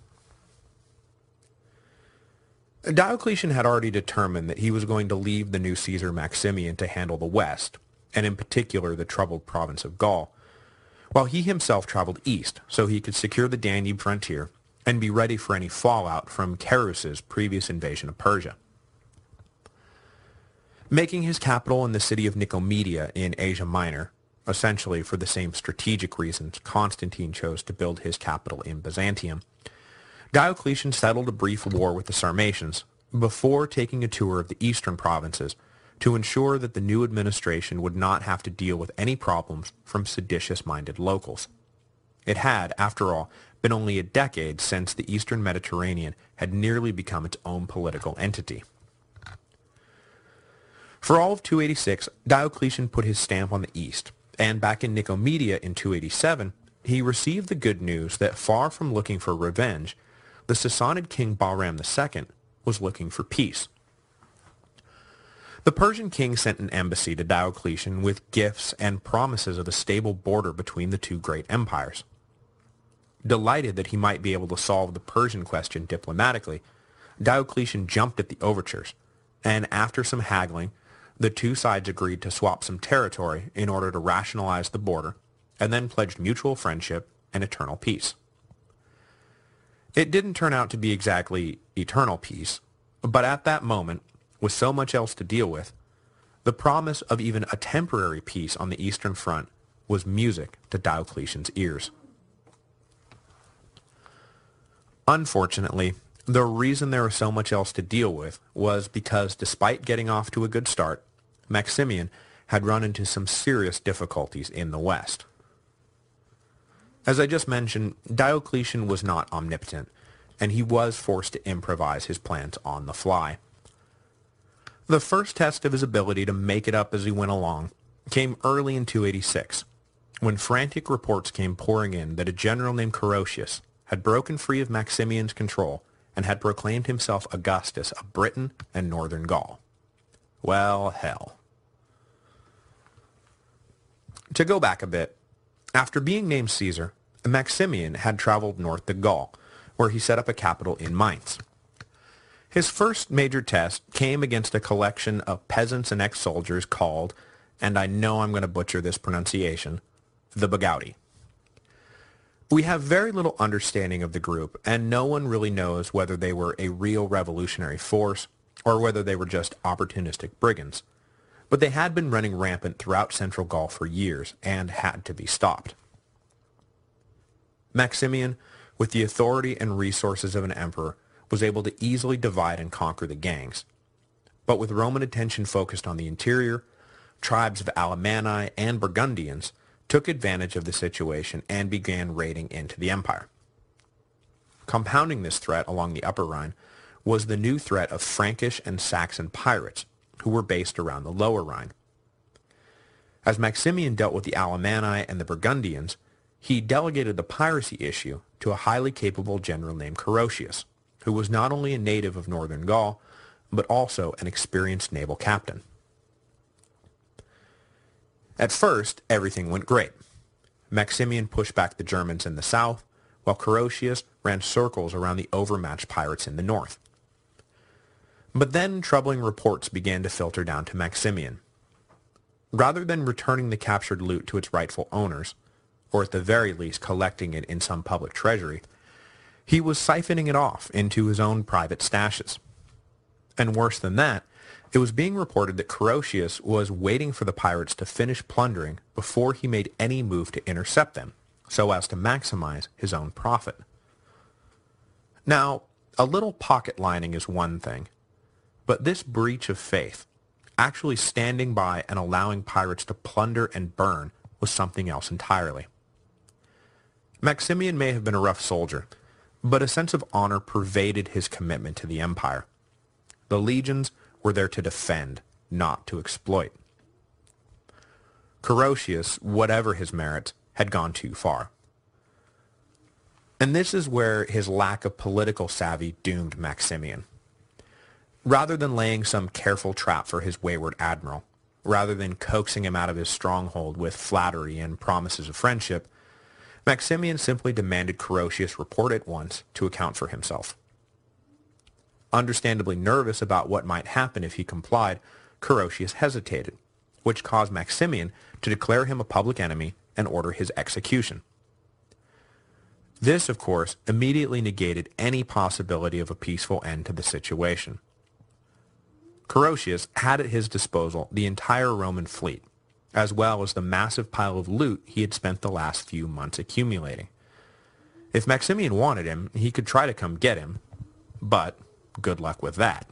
Diocletian had already determined that he was going to leave the new Caesar Maximian to handle the West, and in particular the troubled province of Gaul, while he himself traveled east so he could secure the Danube frontier and be ready for any fallout from Carus's previous invasion of Persia. Making his capital in the city of Nicomedia in Asia Minor, essentially for the same strategic reasons Constantine chose to build his capital in Byzantium, Diocletian settled a brief war with the Sarmatians before taking a tour of the eastern provinces to ensure that the new administration would not have to deal with any problems from seditious-minded locals. It had, after all, been only a decade since the eastern Mediterranean had nearly become its own political entity. For all of two eighty-six, Diocletian put his stamp on the east, and back in Nicomedia in two eighty-seven, he received the good news that far from looking for revenge, the Sassanid king Bahram the Second was looking for peace. The Persian king sent an embassy to Diocletian with gifts and promises of a stable border between the two great empires. Delighted that he might be able to solve the Persian question diplomatically, Diocletian jumped at the overtures, and after some haggling, the two sides agreed to swap some territory in order to rationalize the border, and then pledged mutual friendship and eternal peace. It didn't turn out to be exactly eternal peace, but at that moment, with so much else to deal with, the promise of even a temporary peace on the Eastern Front was music to Diocletian's ears. Unfortunately, the reason there was so much else to deal with was because despite getting off to a good start, Maximian had run into some serious difficulties in the West. As I just mentioned, Diocletian was not omnipotent, and he was forced to improvise his plans on the fly. The first test of his ability to make it up as he went along came early in two eighty-six, when frantic reports came pouring in that a general named Carausius had broken free of Maximian's control and had proclaimed himself Augustus of Britain and Northern Gaul. Well, hell. To go back a bit, after being named Caesar, Maximian had traveled north to Gaul, where he set up a capital in Mainz. His first major test came against a collection of peasants and ex-soldiers called, and I know I'm going to butcher this pronunciation, the Bagauti. We have very little understanding of the group, and no one really knows whether they were a real revolutionary force or whether they were just opportunistic brigands. But they had been running rampant throughout central Gaul for years and had to be stopped. Maximian, with the authority and resources of an emperor, was able to easily divide and conquer the gangs. But with Roman attention focused on the interior, tribes of Alemanni and Burgundians took advantage of the situation and began raiding into the empire. Compounding this threat along the Upper Rhine was the new threat of Frankish and Saxon pirates, who were based around the Lower Rhine. As Maximian dealt with the Alemanni and the Burgundians, he delegated the piracy issue to a highly capable general named Carausius, who was not only a native of northern Gaul, but also an experienced naval captain. At first, everything went great. Maximian pushed back the Germans in the south, while Carausius ran circles around the overmatched pirates in the north. But then troubling reports began to filter down to Maximian. Rather than returning the captured loot to its rightful owners, or at the very least collecting it in some public treasury, he was siphoning it off into his own private stashes. And worse than that, it was being reported that Carausius was waiting for the pirates to finish plundering before he made any move to intercept them, so as to maximize his own profit. Now, a little pocket lining is one thing, but this breach of faith, actually standing by and allowing pirates to plunder and burn, was something else entirely. Maximian may have been a rough soldier, but a sense of honor pervaded his commitment to the empire. The legions were there to defend, not to exploit. Carausius, whatever his merits, had gone too far. And this is where his lack of political savvy doomed Maximian. Rather than laying some careful trap for his wayward admiral, rather than coaxing him out of his stronghold with flattery and promises of friendship, Maximian simply demanded Carausius report at once to account for himself. Understandably nervous about what might happen if he complied, Carausius hesitated, which caused Maximian to declare him a public enemy and order his execution. This, of course, immediately negated any possibility of a peaceful end to the situation. Carausius had at his disposal the entire Roman fleet, as well as the massive pile of loot he had spent the last few months accumulating. If Maximian wanted him, he could try to come get him, but good luck with that.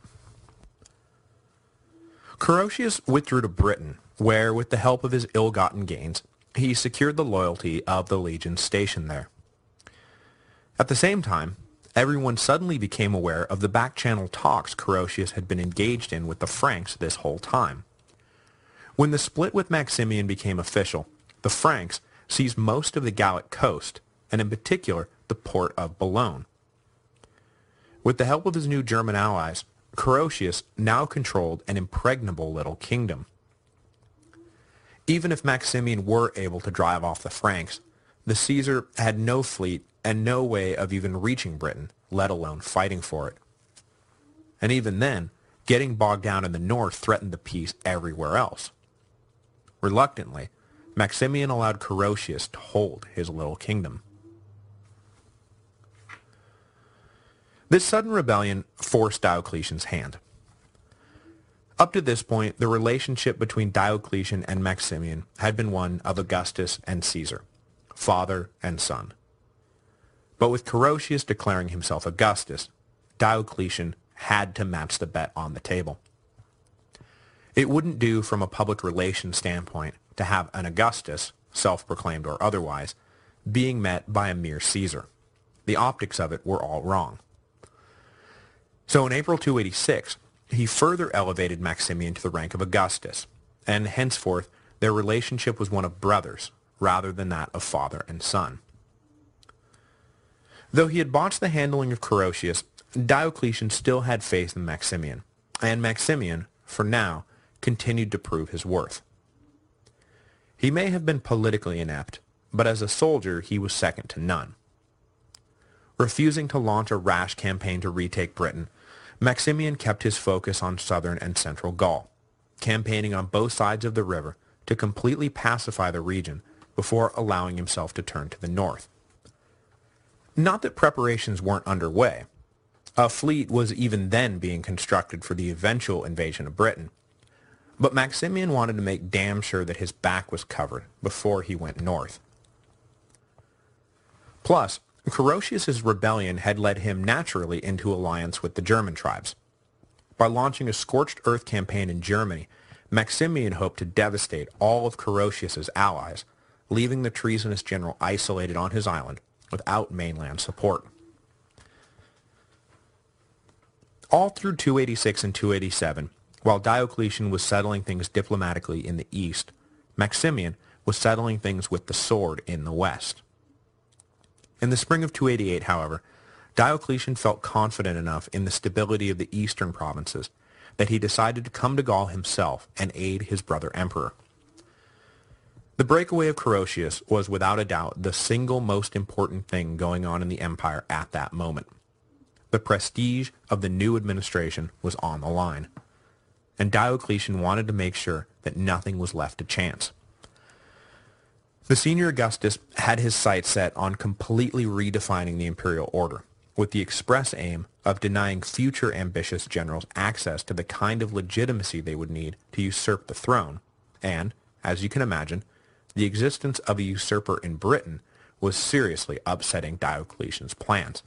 Carausius withdrew to Britain, where, with the help of his ill-gotten gains, he secured the loyalty of the legions stationed there. At the same time, everyone suddenly became aware of the back-channel talks Carausius had been engaged in with the Franks this whole time. When the split with Maximian became official, the Franks seized most of the Gallic coast, and in particular the port of Boulogne. With the help of his new German allies, Carausius now controlled an impregnable little kingdom. Even if Maximian were able to drive off the Franks, the Caesar had no fleet and no way of even reaching Britain, let alone fighting for it. And even then, getting bogged down in the north threatened the peace everywhere else. Reluctantly, Maximian allowed Carausius to hold his little kingdom. This sudden rebellion forced Diocletian's hand. Up to this point, the relationship between Diocletian and Maximian had been one of Augustus and Caesar, father and son. But with Carausius declaring himself Augustus, Diocletian had to match the bet on the table. It wouldn't do from a public relations standpoint to have an Augustus, self-proclaimed or otherwise, being met by a mere Caesar. The optics of it were all wrong. So in April two eighty-six, he further elevated Maximian to the rank of Augustus, and henceforth their relationship was one of brothers rather than that of father and son. Though he had botched the handling of Carausius, Diocletian still had faith in Maximian, and Maximian, for now, continued to prove his worth. He may have been politically inept, but as a soldier he was second to none. Refusing to launch a rash campaign to retake Britain, Maximian kept his focus on southern and central Gaul, campaigning on both sides of the river to completely pacify the region before allowing himself to turn to the north. Not that preparations weren't underway. A fleet was even then being constructed for the eventual invasion of Britain, but Maximian wanted to make damn sure that his back was covered before he went north. Plus, Carausius' rebellion had led him naturally into alliance with the German tribes. By launching a scorched earth campaign in Germany, Maximian hoped to devastate all of Carausius' allies, leaving the treasonous general isolated on his island without mainland support. All through two eighty-six and two eighty-seven, while Diocletian was settling things diplomatically in the east, Maximian was settling things with the sword in the west. In the spring of two eighty-eight, however, Diocletian felt confident enough in the stability of the eastern provinces that he decided to come to Gaul himself and aid his brother emperor. The breakaway of Carausius was without a doubt the single most important thing going on in the empire at that moment. The prestige of the new administration was on the line, and Diocletian wanted to make sure that nothing was left to chance. The senior Augustus had his sights set on completely redefining the imperial order, with the express aim of denying future ambitious generals access to the kind of legitimacy they would need to usurp the throne, and, as you can imagine, the existence of a usurper in Britain was seriously upsetting Diocletian's plans.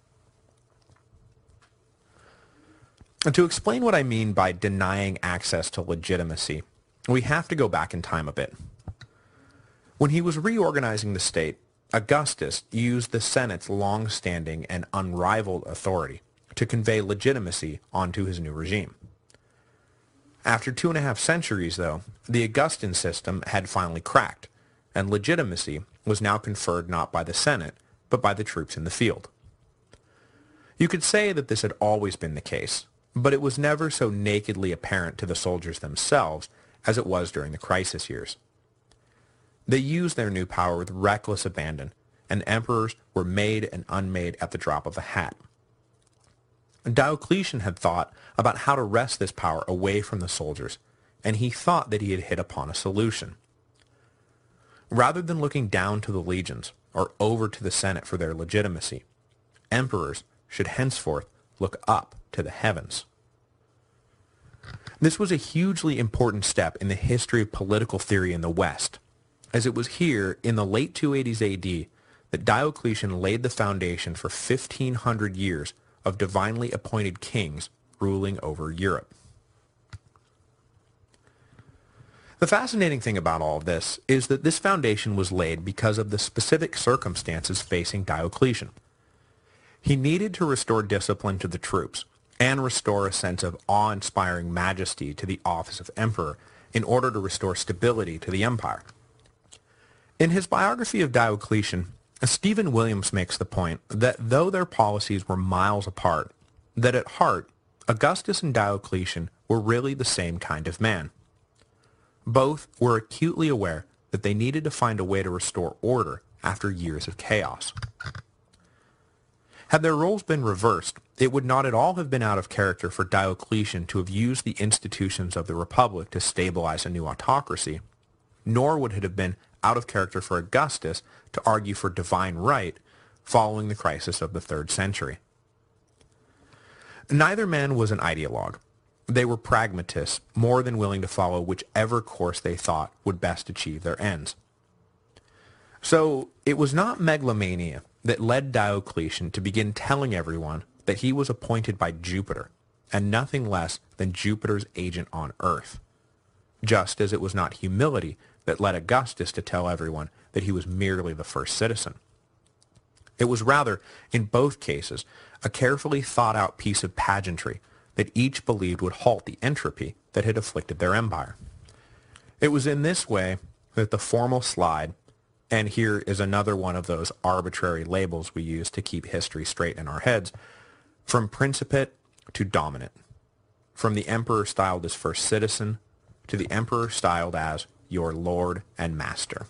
And to explain what I mean by denying access to legitimacy, we have to go back in time a bit. When he was reorganizing the state, Augustus used the Senate's long-standing and unrivaled authority to convey legitimacy onto his new regime. After two and a half centuries, though, the Augustan system had finally cracked, and legitimacy was now conferred not by the Senate, but by the troops in the field. You could say that this had always been the case, but it was never so nakedly apparent to the soldiers themselves as it was during the crisis years. They used their new power with reckless abandon, and emperors were made and unmade at the drop of a hat. Diocletian had thought about how to wrest this power away from the soldiers, and he thought that he had hit upon a solution. Rather than looking down to the legions or over to the Senate for their legitimacy, emperors should henceforth look up to the heavens. This was a hugely important step in the history of political theory in the West, as it was here in the late two eighties A D that Diocletian laid the foundation for fifteen hundred years of divinely appointed kings ruling over Europe. The fascinating thing about all of this is that this foundation was laid because of the specific circumstances facing Diocletian. He needed to restore discipline to the troops and restore a sense of awe-inspiring majesty to the office of emperor in order to restore stability to the empire. In his biography of Diocletian, Stephen Williams makes the point that though their policies were miles apart, that at heart, Augustus and Diocletian were really the same kind of man. Both were acutely aware that they needed to find a way to restore order after years of chaos. Had their roles been reversed, it would not at all have been out of character for Diocletian to have used the institutions of the Republic to stabilize a new autocracy, nor would it have been out of character for Augustus to argue for divine right following the crisis of the third century. Neither man was an ideologue. They were pragmatists, more than willing to follow whichever course they thought would best achieve their ends. So it was not megalomania that led Diocletian to begin telling everyone that he was appointed by Jupiter, and nothing less than Jupiter's agent on Earth. Just as it was not humility that led Augustus to tell everyone that he was merely the first citizen. It was rather, in both cases, a carefully thought-out piece of pageantry that each believed would halt the entropy that had afflicted their empire. It was in this way that the formal slide, and here is another one of those arbitrary labels we use to keep history straight in our heads, from principate to dominant, from the emperor styled as first citizen to the emperor styled as your lord and master.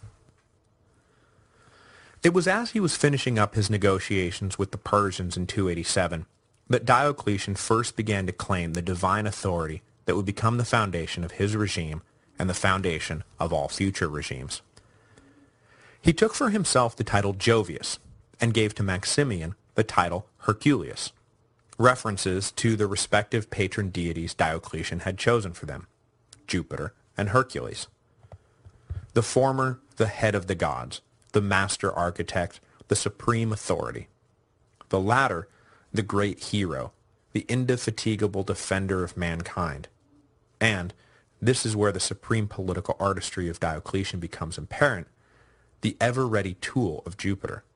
It was as he was finishing up his negotiations with the Persians in two eighty-seven that Diocletian first began to claim the divine authority that would become the foundation of his regime and the foundation of all future regimes. He took for himself the title Jovius and gave to Maximian the title Herculeus, references to the respective patron deities Diocletian had chosen for them, Jupiter and Hercules. The former, the head of the gods, the master architect, the supreme authority. The latter, the great hero, the indefatigable defender of mankind. And, this is where the supreme political artistry of Diocletian becomes apparent, the ever-ready tool of Jupiter.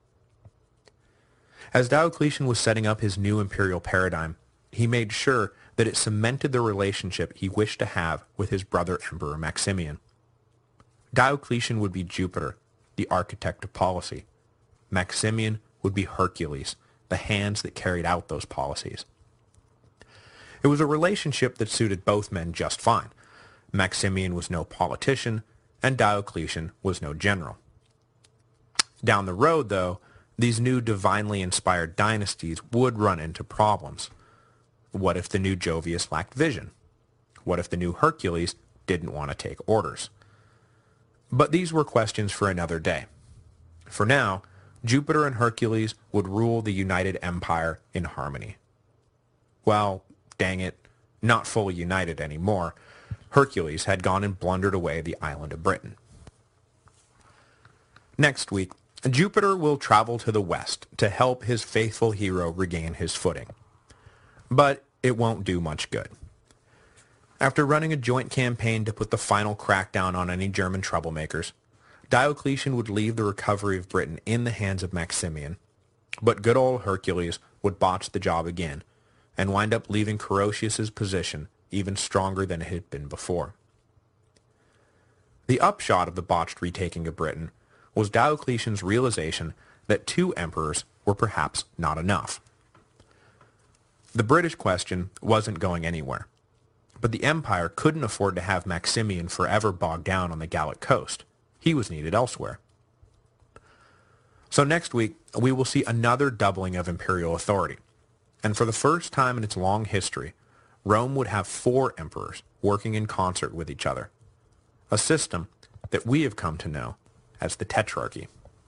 As Diocletian was setting up his new imperial paradigm, he made sure that it cemented the relationship he wished to have with his brother Emperor Maximian. Diocletian would be Jupiter, the architect of policy. Maximian would be Hercules, the hands that carried out those policies. It was a relationship that suited both men just fine. Maximian was no politician, and Diocletian was no general. Down the road, though, these new divinely inspired dynasties would run into problems. What if the new Jovius lacked vision? What if the new Hercules didn't want to take orders? But these were questions for another day. For now, Jupiter and Hercules would rule the united empire in harmony. Well, dang it, not fully united anymore. Hercules had gone and blundered away the island of Britain. Next week, Jupiter will travel to the west to help his faithful hero regain his footing. But it won't do much good. After running a joint campaign to put the final crackdown on any German troublemakers, Diocletian would leave the recovery of Britain in the hands of Maximian, but good old Hercules would botch the job again, and wind up leaving Carausius's position even stronger than it had been before. The upshot of the botched retaking of Britain was Diocletian's realization that two emperors were perhaps not enough. The British question wasn't going anywhere, but the empire couldn't afford to have Maximian forever bogged down on the Gallic coast. He was needed elsewhere. So next week, we will see another doubling of imperial authority, and for the first time in its long history, Rome would have four emperors working in concert with each other, a system that we have come to know as the Tetrarchy.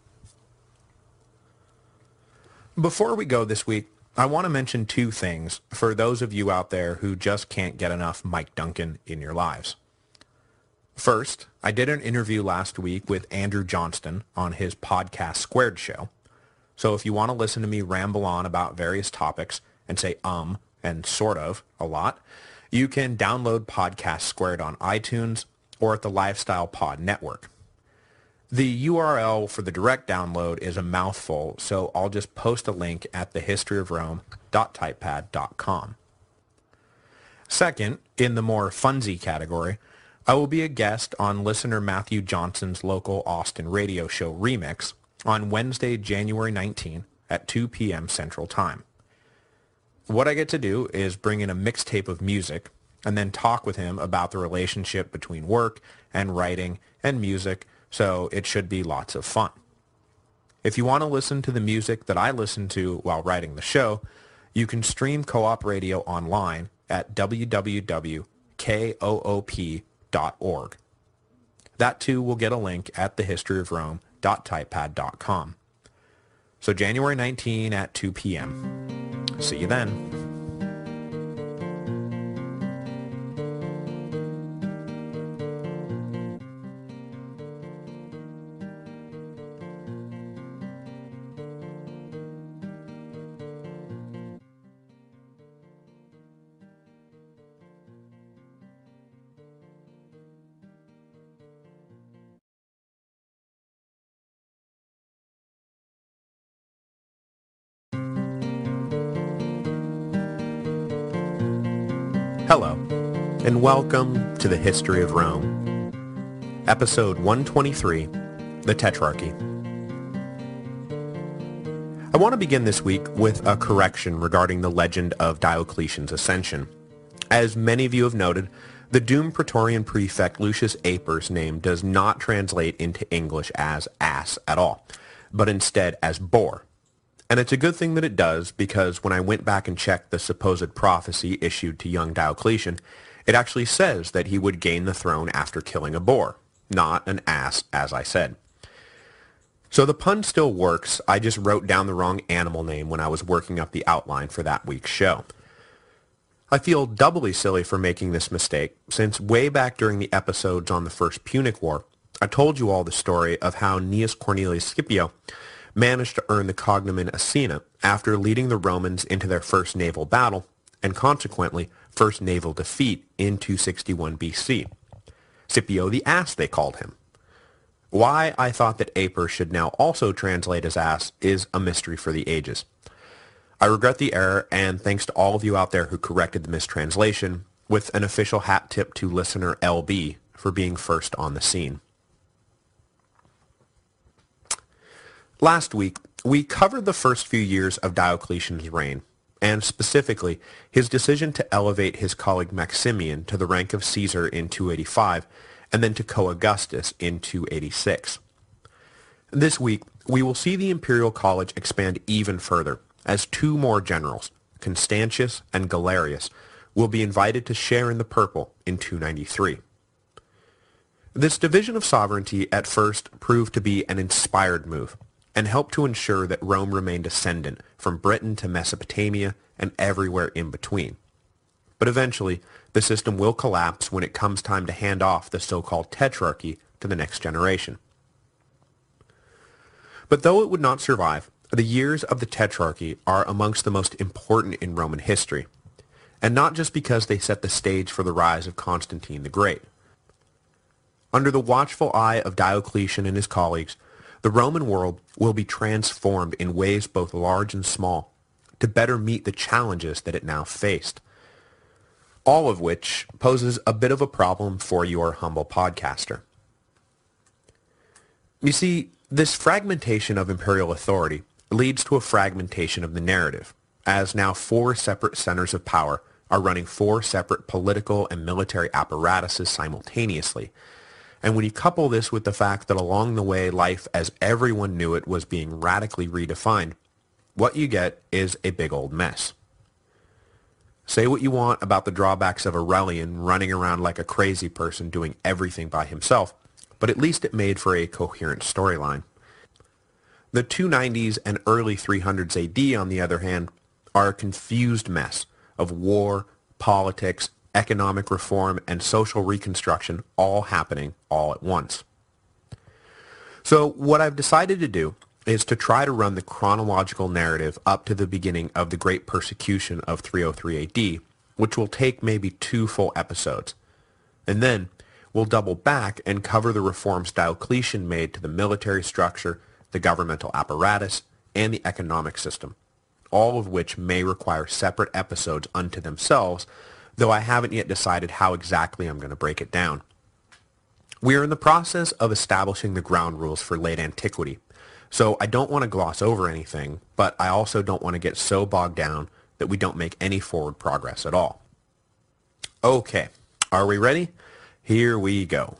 Before we go this week, I want to mention two things for those of you out there who just can't get enough Mike Duncan in your lives. First, I did an interview last week with Andrew Johnston on his Podcast Squared show. So if you want to listen to me ramble on about various topics and say um and sort of a lot, you can download Podcast Squared on iTunes or at the Lifestyle Pod Network. The U R L for the direct download is a mouthful, so I'll just post a link at the history of rome dot typepad dot com. Second, in the more funsy category, I will be a guest on listener Matthew Johnson's local Austin radio show Remix on Wednesday, January nineteenth at two p.m. Central Time. What I get to do is bring in a mixtape of music and then talk with him about the relationship between work and writing and music, so it should be lots of fun. If you want to listen to the music that I listen to while writing the show, you can stream Co-op Radio online at w w w dot koop dot org. That too will get a link at the history of rome dot typepad dot com. So January nineteenth at two p.m. See you then. Hello, and welcome to the History of Rome, Episode one twenty-three, The Tetrarchy. I want to begin this week with a correction regarding the legend of Diocletian's ascension. As many of you have noted, the doomed Praetorian prefect Lucius Aper's name does not translate into English as ass at all, but instead as boar. And it's a good thing that it does, because when I went back and checked the supposed prophecy issued to young Diocletian, it actually says that he would gain the throne after killing a boar, not an ass, as I said. So the pun still works. I just wrote down the wrong animal name when I was working up the outline for that week's show. I feel doubly silly for making this mistake, since way back during the episodes on the First Punic War, I told you all the story of how Gnaeus Cornelius Scipio managed to earn the cognomen Asina after leading the Romans into their first naval battle, and consequently first naval defeat in two sixty-one B C. Scipio the Ass, they called him. Why I thought that Aper should now also translate as ass is a mystery for the ages. I regret the error, and thanks to all of you out there who corrected the mistranslation, with an official hat tip to listener L B for being first on the scene. Last week, we covered the first few years of Diocletian's reign, and specifically his decision to elevate his colleague Maximian to the rank of Caesar in two eighty-five, and then to co-Augustus in two eighty-six. This week, we will see the Imperial College expand even further, as two more generals, Constantius and Galerius, will be invited to share in the purple in two ninety-three. This division of sovereignty at first proved to be an inspired move, and helped to ensure that Rome remained ascendant from Britain to Mesopotamia and everywhere in between. But eventually, the system will collapse when it comes time to hand off the so-called Tetrarchy to the next generation. But though it would not survive, the years of the Tetrarchy are amongst the most important in Roman history, and not just because they set the stage for the rise of Constantine the Great. Under the watchful eye of Diocletian and his colleagues, the Roman world will be transformed in ways both large and small to better meet the challenges that it now faced, all of which poses a bit of a problem for your humble podcaster. You see, this fragmentation of imperial authority leads to a fragmentation of the narrative, as now four separate centers of power are running four separate political and military apparatuses simultaneously. And when you couple this with the fact that along the way life as everyone knew it was being radically redefined, what you get is a big old mess. Say what you want about the drawbacks of Aurelian running around like a crazy person doing everything by himself, but at least it made for a coherent storyline. The two nineties and early three hundreds A D, on the other hand, are a confused mess of war, politics, economic reform, and social reconstruction all happening all at once. So what I've decided to do is to try to run the chronological narrative up to the beginning of the Great Persecution of three oh three A D, which will take maybe two full episodes. And then we'll double back and cover the reforms Diocletian made to the military structure, the governmental apparatus, and the economic system, all of which may require separate episodes unto themselves, though I haven't yet decided how exactly I'm going to break it down. We are in the process of establishing the ground rules for late antiquity, so I don't want to gloss over anything, but I also don't want to get so bogged down that we don't make any forward progress at all. Okay, are we ready? Here we go.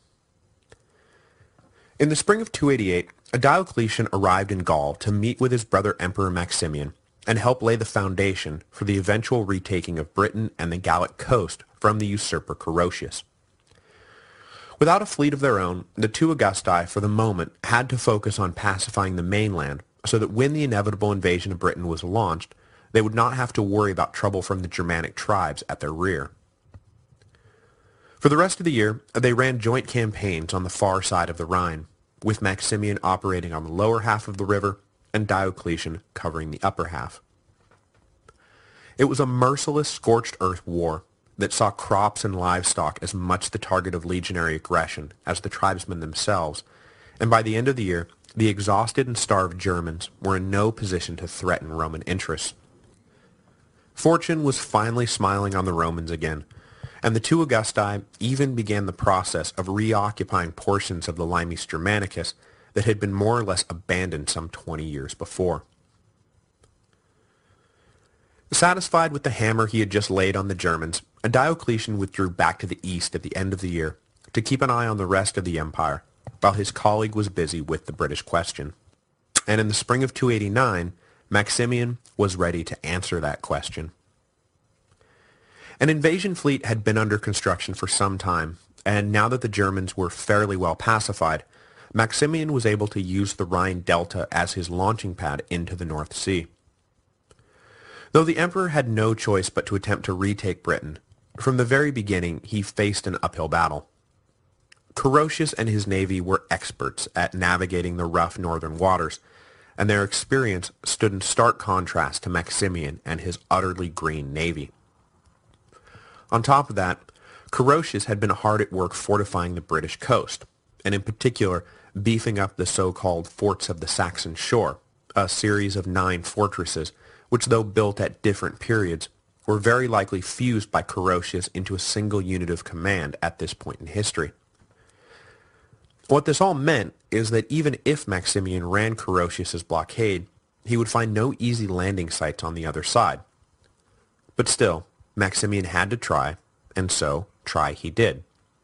In the spring of two eighty-eight, Diocletian arrived in Gaul to meet with his brother Emperor Maximian and help lay the foundation for the eventual retaking of Britain and the Gallic coast from the usurper Carausius. Without a fleet of their own, the two Augusti, for the moment, had to focus on pacifying the mainland so that when the inevitable invasion of Britain was launched, they would not have to worry about trouble from the Germanic tribes at their rear. For the rest of the year, they ran joint campaigns on the far side of the Rhine, with Maximian operating on the lower half of the river and Diocletian covering the upper half. It was a merciless scorched earth war that saw crops and livestock as much the target of legionary aggression as the tribesmen themselves, and by the end of the year, the exhausted and starved Germans were in no position to threaten Roman interests. Fortune was finally smiling on the Romans again, and the two Augusti even began the process of reoccupying portions of the Limes Germanicus that had been more or less abandoned some twenty years before. Satisfied with the hammer he had just laid on the Germans, Diocletian withdrew back to the east at the end of the year to keep an eye on the rest of the empire, while his colleague was busy with the British question. And in the spring of two eighty-nine, Maximian was ready to answer that question. An invasion fleet had been under construction for some time, and now that the Germans were fairly well pacified, Maximian was able to use the Rhine Delta as his launching pad into the North Sea. Though the emperor had no choice but to attempt to retake Britain, from the very beginning he faced an uphill battle. Carausius and his navy were experts at navigating the rough northern waters, and their experience stood in stark contrast to Maximian and his utterly green navy. On top of that, Carausius had been hard at work fortifying the British coast, and in particular beefing up the so-called forts of the Saxon shore, a series of nine fortresses which, though built at different periods, were very likely fused by Carausius into a single unit of command at this point in history. What this all meant is that even if Maximian ran Carausius's blockade, he would find no easy landing sites on the other side. But still, Maximian had to try, and so try he did.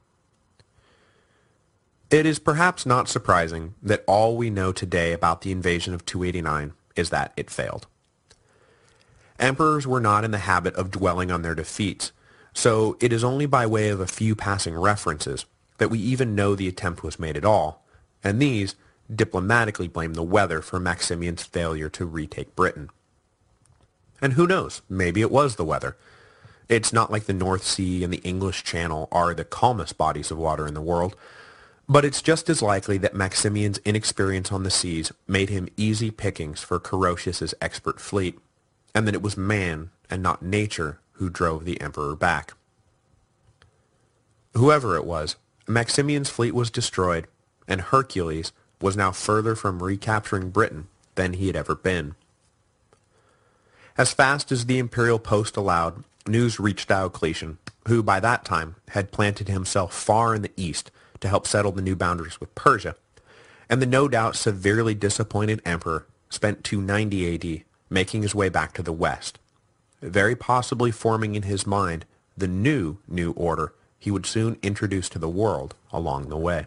It is perhaps not surprising that all we know today about the invasion of two eighty-nine is that it failed. Emperors were not in the habit of dwelling on their defeats, so it is only by way of a few passing references that we even know the attempt was made at all, and these diplomatically blame the weather for Maximian's failure to retake Britain. And who knows, maybe it was the weather. It's not like the North Sea and the English Channel are the calmest bodies of water in the world, but it's just as likely that Maximian's inexperience on the seas made him easy pickings for Carausius's expert fleet, and that it was man and not nature who drove the emperor back. Whoever it was, Maximian's fleet was destroyed, and Hercules was now further from recapturing Britain than he had ever been. As fast as the imperial post allowed, news reached Diocletian, who by that time had planted himself far in the east to help settle the new boundaries with Persia, and the no doubt severely disappointed emperor spent two ninety A D making his way back to the west, very possibly forming in his mind the new new order he would soon introduce to the world along the way.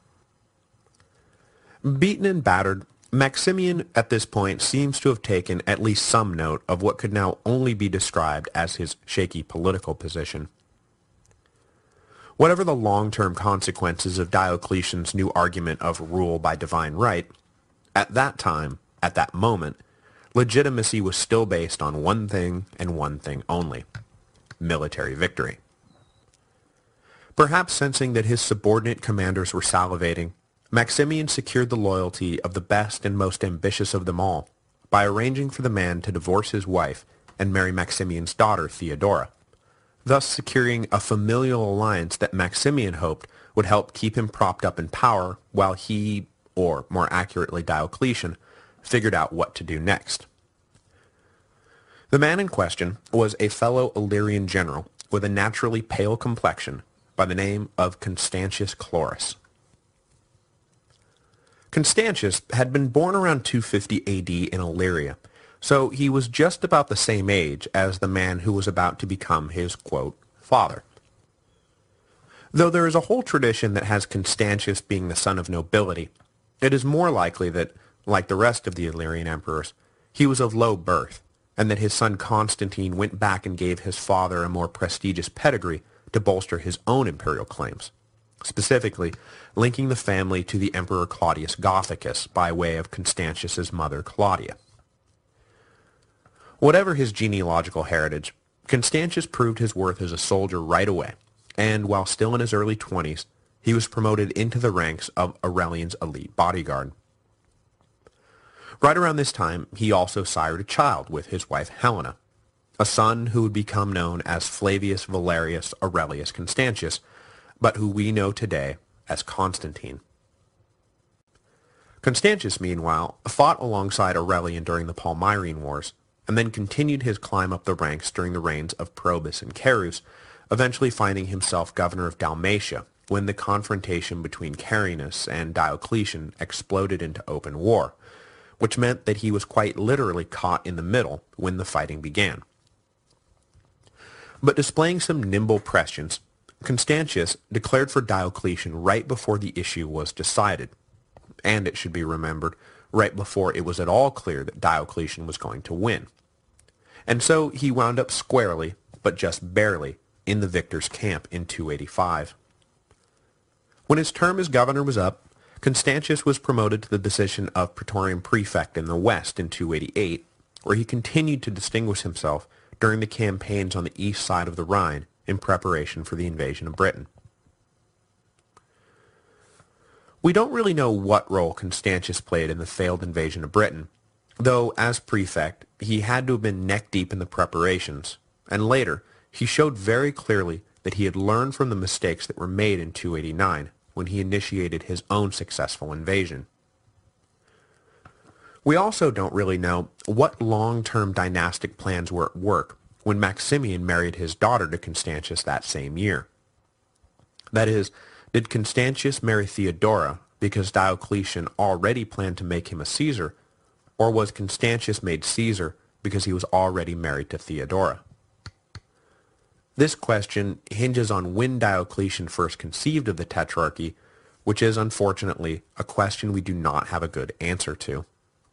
Beaten and battered, Maximian at this point seems to have taken at least some note of what could now only be described as his shaky political position. Whatever the long-term consequences of Diocletian's new argument of rule by divine right, at that time, at that moment, legitimacy was still based on one thing and one thing only: military victory. Perhaps sensing that his subordinate commanders were salivating, Maximian secured the loyalty of the best and most ambitious of them all by arranging for the man to divorce his wife and marry Maximian's daughter Theodora, thus securing a familial alliance that Maximian hoped would help keep him propped up in power while he, or more accurately Diocletian, figured out what to do next. The man in question was a fellow Illyrian general with a naturally pale complexion by the name of Constantius Chlorus. Constantius had been born around two fifty A D in Illyria, so he was just about the same age as the man who was about to become his, quote, father. Though there is a whole tradition that has Constantius being the son of nobility, it is more likely that, like the rest of the Illyrian emperors, he was of low birth, and that his son Constantine went back and gave his father a more prestigious pedigree to bolster his own imperial claims. specifically linking the family to the Emperor Claudius Gothicus by way of Constantius's mother Claudia. Whatever his genealogical heritage, Constantius proved his worth as a soldier right away, and while still in his early twenties, he was promoted into the ranks of Aurelian's elite bodyguard. Right around this time, he also sired a child with his wife Helena, a son who would become known as Flavius Valerius Aurelius Constantius, but who we know today as Constantine. Constantius, meanwhile, fought alongside Aurelian during the Palmyrene Wars, and then continued his climb up the ranks during the reigns of Probus and Carus, eventually finding himself governor of Dalmatia when the confrontation between Carinus and Diocletian exploded into open war, which meant that he was quite literally caught in the middle when the fighting began. But displaying some nimble prescience, Constantius declared for Diocletian right before the issue was decided, and it should be remembered, right before it was at all clear that Diocletian was going to win. And so he wound up squarely, but just barely, in the victor's camp in two eighty-five. When his term as governor was up, Constantius was promoted to the position of Praetorian Prefect in the West in two eighty-eight, where he continued to distinguish himself during the campaigns on the east side of the Rhine in preparation for the invasion of Britain. We don't really know what role Constantius played in the failed invasion of Britain, though as prefect he had to have been neck-deep in the preparations, and later he showed very clearly that he had learned from the mistakes that were made in two eighty-nine when he initiated his own successful invasion. We also don't really know what long-term dynastic plans were at work when Maximian married his daughter to Constantius that same year. That is, did Constantius marry Theodora because Diocletian already planned to make him a Caesar, or was Constantius made Caesar because he was already married to Theodora? This question hinges on when Diocletian first conceived of the Tetrarchy, which is unfortunately a question we do not have a good answer to.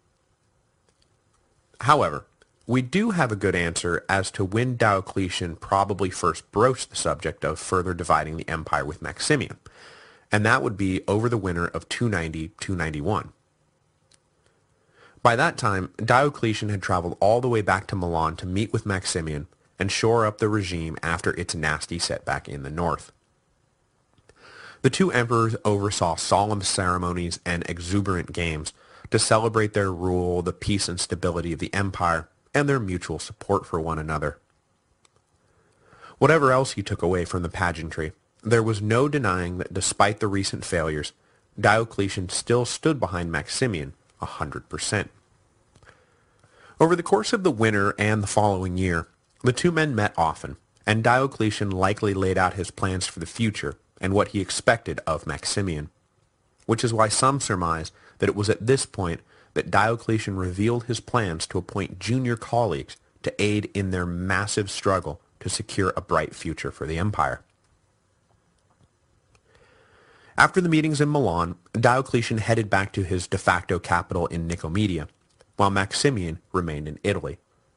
However, we do have a good answer as to when Diocletian probably first broached the subject of further dividing the empire with Maximian, and that would be over the winter of two ninety to two ninety-one. By that time, Diocletian had traveled all the way back to Milan to meet with Maximian and shore up the regime after its nasty setback in the north. The two emperors oversaw solemn ceremonies and exuberant games to celebrate their rule, the peace and stability of the empire, and their mutual support for one another. Whatever else you took away from the pageantry, there was no denying that despite the recent failures, Diocletian still stood behind Maximian a hundred percent. Over the course of the winter and the following year, the two men met often, and Diocletian likely laid out his plans for the future and what he expected of Maximian, which is why some surmise that it was at this point that Diocletian revealed his plans to appoint junior colleagues to aid in their massive struggle to secure a bright future for the empire. After the meetings in Milan, Diocletian headed back to his de facto capital in Nicomedia, while Maximian remained in Italy.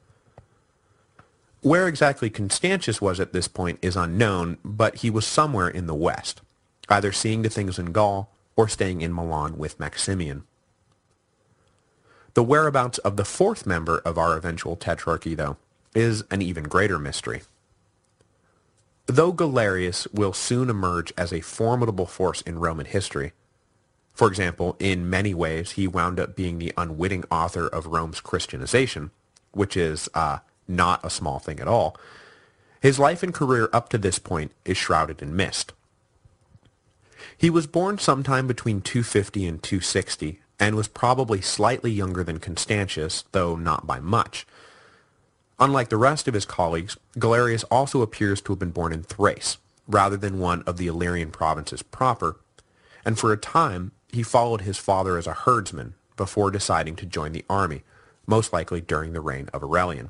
Where exactly Constantius was at this point is unknown, but he was somewhere in the west, either seeing to things in Gaul or staying in Milan with Maximian. The whereabouts of the fourth member of our eventual tetrarchy, though, is an even greater mystery. Though Galerius will soon emerge as a formidable force in Roman history, for example, in many ways he wound up being the unwitting author of Rome's Christianization, which is uh, not a small thing at all, his life and career up to this point is shrouded in mist. He was born sometime between two fifty and two sixty, and was probably slightly younger than Constantius, though not by much. Unlike the rest of his colleagues, Galerius also appears to have been born in Thrace, rather than one of the Illyrian provinces proper, and for a time he followed his father as a herdsman before deciding to join the army, most likely during the reign of Aurelian.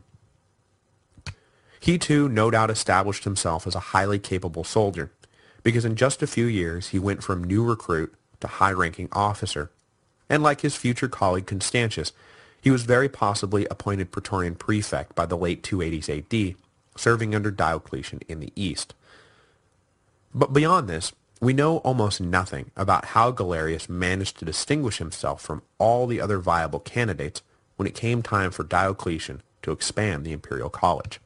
He too no doubt established himself as a highly capable soldier, because in just a few years he went from new recruit to high-ranking officer, and like his future colleague Constantius, he was very possibly appointed Praetorian Prefect by the late two eighties A D, serving under Diocletian in the east. But beyond this, we know almost nothing about how Galerius managed to distinguish himself from all the other viable candidates when it came time for Diocletian to expand the imperial college.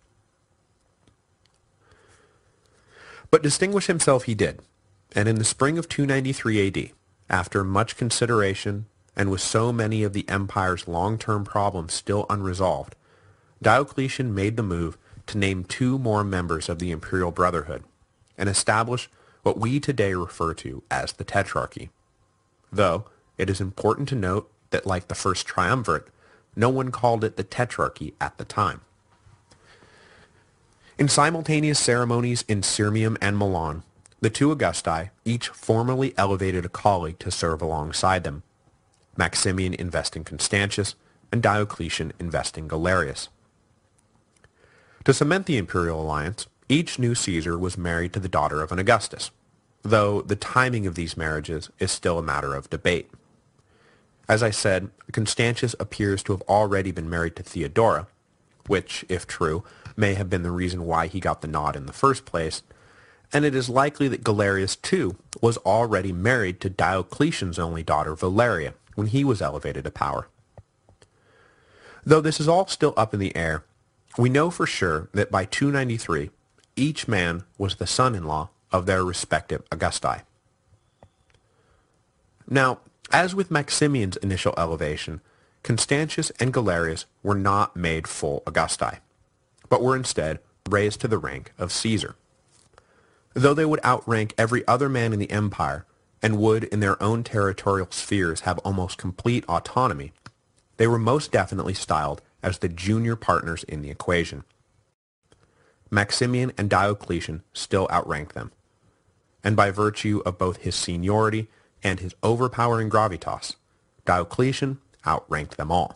But distinguish himself he did, and in the spring of two ninety-three A D, after much consideration and with so many of the empire's long-term problems still unresolved, Diocletian made the move to name two more members of the Imperial Brotherhood and establish what we today refer to as the Tetrarchy. Though it is important to note that, like the first triumvirate, no one called it the Tetrarchy at the time. In simultaneous ceremonies in Sirmium and Milan, the two Augusti each formally elevated a colleague to serve alongside them, Maximian investing Constantius and Diocletian investing Galerius. To cement the imperial alliance, each new Caesar was married to the daughter of an Augustus, though the timing of these marriages is still a matter of debate. As I said, Constantius appears to have already been married to Theodora, which, if true, may have been the reason why he got the nod in the first place, and it is likely that Galerius, too, was already married to Diocletian's only daughter, Valeria, when he was elevated to power. Though this is all still up in the air, we know for sure that by two ninety-three, each man was the son-in-law of their respective Augusti. Now, as with Maximian's initial elevation, Constantius and Galerius were not made full Augusti, but were instead raised to the rank of Caesar. Though they would outrank every other man in the empire, and would in their own territorial spheres have almost complete autonomy, they were most definitely styled as the junior partners in the equation. Maximian and Diocletian still outranked them, and by virtue of both his seniority and his overpowering gravitas, Diocletian outranked them all.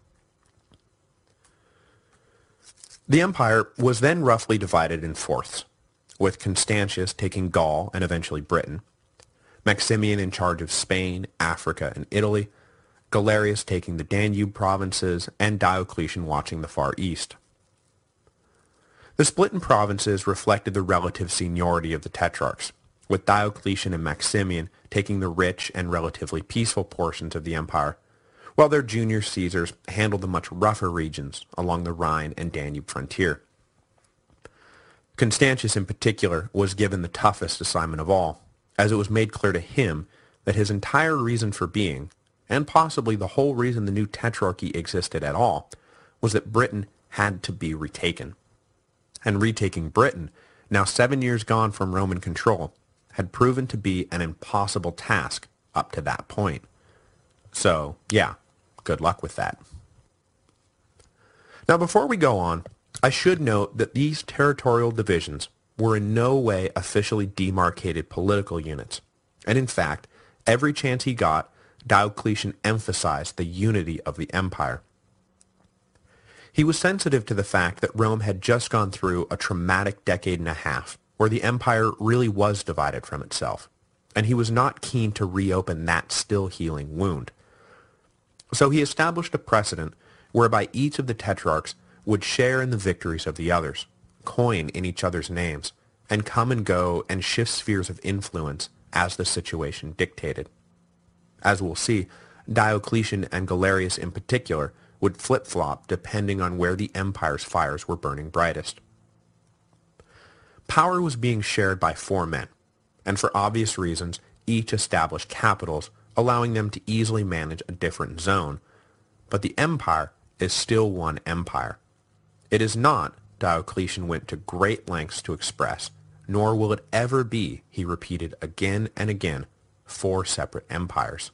The empire was then roughly divided in fourths, with Constantius taking Gaul and eventually Britain, Maximian in charge of Spain, Africa, and Italy, Galerius taking the Danube provinces, and Diocletian watching the Far East. The split in provinces reflected the relative seniority of the tetrarchs, with Diocletian and Maximian taking the rich and relatively peaceful portions of the empire, while their junior Caesars handled the much rougher regions along the Rhine and Danube frontier. Constantius in particular was given the toughest assignment of all, as it was made clear to him that his entire reason for being, and possibly the whole reason the new tetrarchy existed at all, was that Britain had to be retaken. And retaking Britain, now seven years gone from Roman control, had proven to be an impossible task up to that point. So, yeah, good luck with that. Now, before we go on, I should note that these territorial divisions were in no way officially demarcated political units, and in fact, every chance he got, Diocletian emphasized the unity of the empire. He was sensitive to the fact that Rome had just gone through a traumatic decade and a half, where the empire really was divided from itself, and he was not keen to reopen that still healing wound. So he established a precedent whereby each of the tetrarchs would share in the victories of the others, coin in each other's names, and come and go and shift spheres of influence as the situation dictated. As we'll see, Diocletian and Galerius in particular would flip-flop depending on where the empire's fires were burning brightest. Power was being shared by four men, and for obvious reasons, each established capitals, allowing them to easily manage a different zone. But the empire is still one empire. It is not, Diocletian went to great lengths to express, nor will it ever be, he repeated again and again, four separate empires.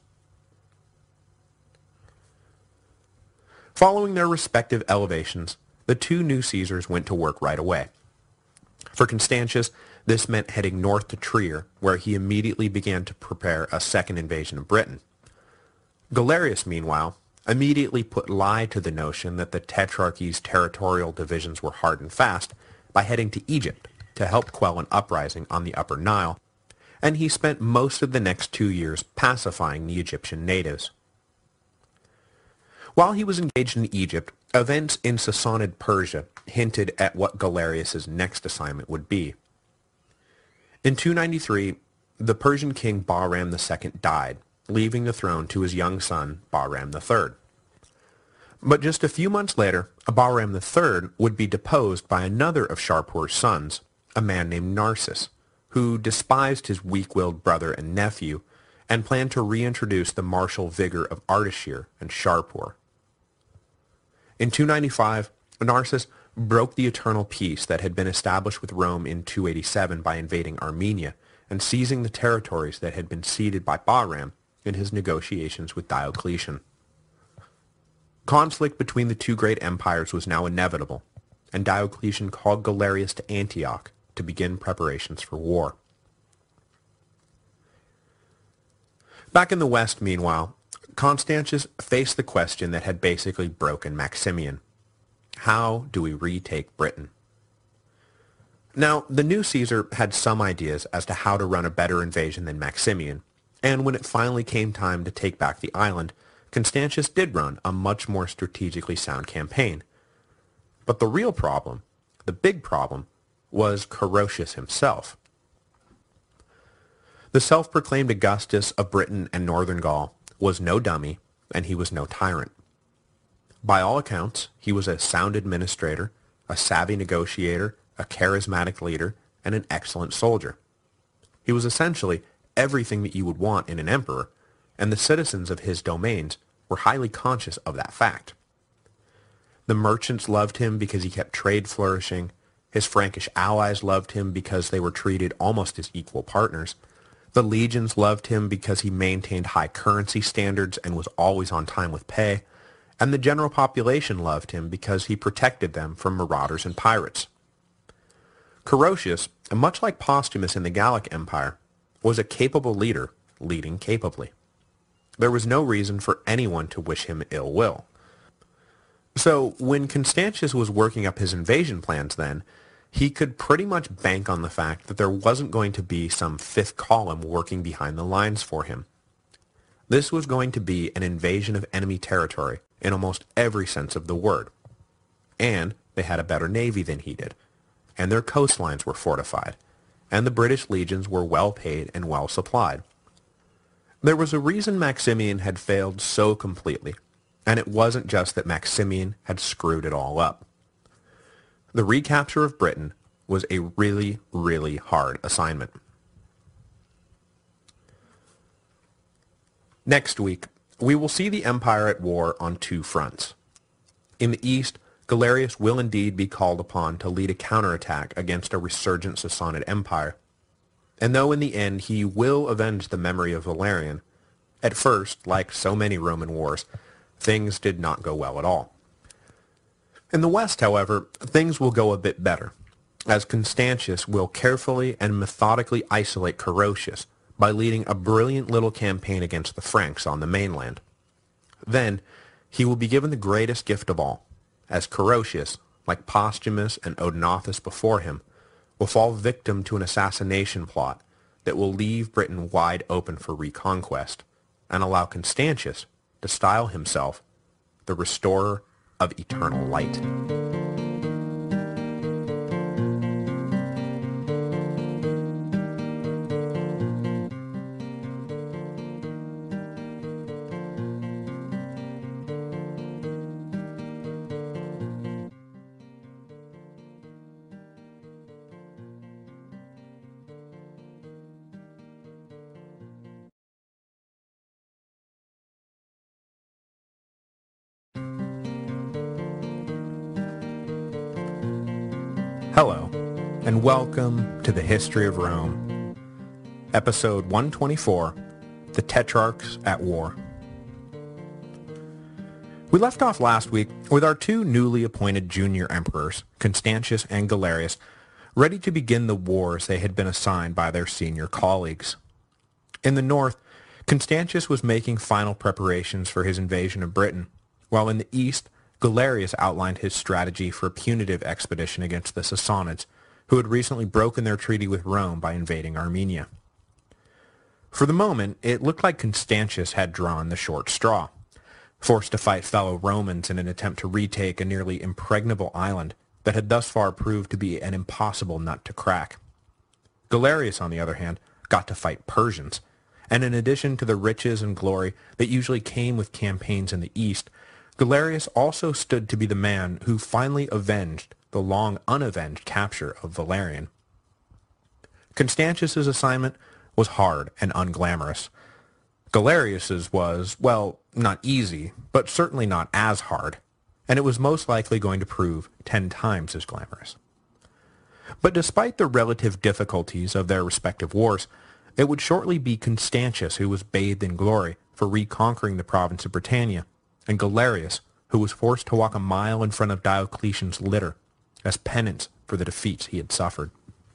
Following their respective elevations, the two new Caesars went to work right away. For Constantius, this meant heading north to Trier, where he immediately began to prepare a second invasion of Britain. Galerius, meanwhile, immediately put lie to the notion that the Tetrarchy's territorial divisions were hard and fast by heading to Egypt to help quell an uprising on the Upper Nile, and he spent most of the next two years pacifying the Egyptian natives. While he was engaged in Egypt, events in Sassanid Persia hinted at what Galerius's next assignment would be. In two ninety-three, the Persian king Bahram the Second died, leaving the throne to his young son Bahram the Third. But just a few months later, Bahram the Third would be deposed by another of Shapur's sons, a man named Narses, who despised his weak-willed brother and nephew and planned to reintroduce the martial vigor of Ardashir and Shapur. In two ninety-five, Narses broke the eternal peace that had been established with Rome in two eighty-seven by invading Armenia and seizing the territories that had been ceded by Bahram in his negotiations with Diocletian. Conflict between the two great empires was now inevitable, and Diocletian called Galerius to Antioch to begin preparations for war. Back in the West, meanwhile, Constantius faced the question that had basically broken Maximian. How do we retake Britain? Now, the new Caesar had some ideas as to how to run a better invasion than Maximian, and when it finally came time to take back the island, Constantius did run a much more strategically sound campaign. But the real problem, the big problem, was Carausius himself. The self-proclaimed Augustus of Britain and Northern Gaul was no dummy, and he was no tyrant. By all accounts, he was a sound administrator, a savvy negotiator, a charismatic leader, and an excellent soldier. He was essentially everything that you would want in an emperor, and the citizens of his domains were highly conscious of that fact. The merchants loved him because he kept trade flourishing, his Frankish allies loved him because they were treated almost as equal partners, the legions loved him because he maintained high currency standards and was always on time with pay, and the general population loved him because he protected them from marauders and pirates. Carausius, much like Postumus in the Gallic Empire, was a capable leader, leading capably. There was no reason for anyone to wish him ill will. So when Constantius was working up his invasion plans then, he could pretty much bank on the fact that there wasn't going to be some fifth column working behind the lines for him. This was going to be an invasion of enemy territory in almost every sense of the word. And they had a better navy than he did, and their coastlines were fortified, and the British legions were well paid and well supplied. There was a reason Maximian had failed so completely, and it wasn't just that Maximian had screwed it all up. The recapture of Britain was a really, really hard assignment. Next week, we will see the empire at war on two fronts. In the east, Galerius will indeed be called upon to lead a counterattack against a resurgent Sassanid empire. And though in the end he will avenge the memory of Valerian, at first, like so many Roman wars, things did not go well at all. In the west, however, things will go a bit better, as Constantius will carefully and methodically isolate Carausius by leading a brilliant little campaign against the Franks on the mainland. Then, he will be given the greatest gift of all, as Carausius, like Postumus and Odenathus before him, will fall victim to an assassination plot that will leave Britain wide open for reconquest, and allow Constantius to style himself the restorer of eternal light. Hello, and welcome to the History of Rome, Episode one twenty-four, The Tetrarchs at War. We left off last week with our two newly appointed junior emperors, Constantius and Galerius, ready to begin the wars they had been assigned by their senior colleagues. In the north, Constantius was making final preparations for his invasion of Britain, while in the east, Galerius outlined his strategy for a punitive expedition against the Sassanids, who had recently broken their treaty with Rome by invading Armenia. For the moment, it looked like Constantius had drawn the short straw. Forced to fight fellow Romans in an attempt to retake a nearly impregnable island that had thus far proved to be an impossible nut to crack. Galerius, on the other hand, got to fight Persians, and in addition to the riches and glory that usually came with campaigns in the east, Galerius also stood to be the man who finally avenged the long unavenged capture of Valerian. Constantius's assignment was hard and unglamorous. Galerius's was, well, not easy, but certainly not as hard, and it was most likely going to prove ten times as glamorous. But despite the relative difficulties of their respective wars, it would shortly be Constantius who was bathed in glory for reconquering the province of Britannia, and Galerius who was forced to walk a mile in front of Diocletian's litter as penance for the defeats he had suffered.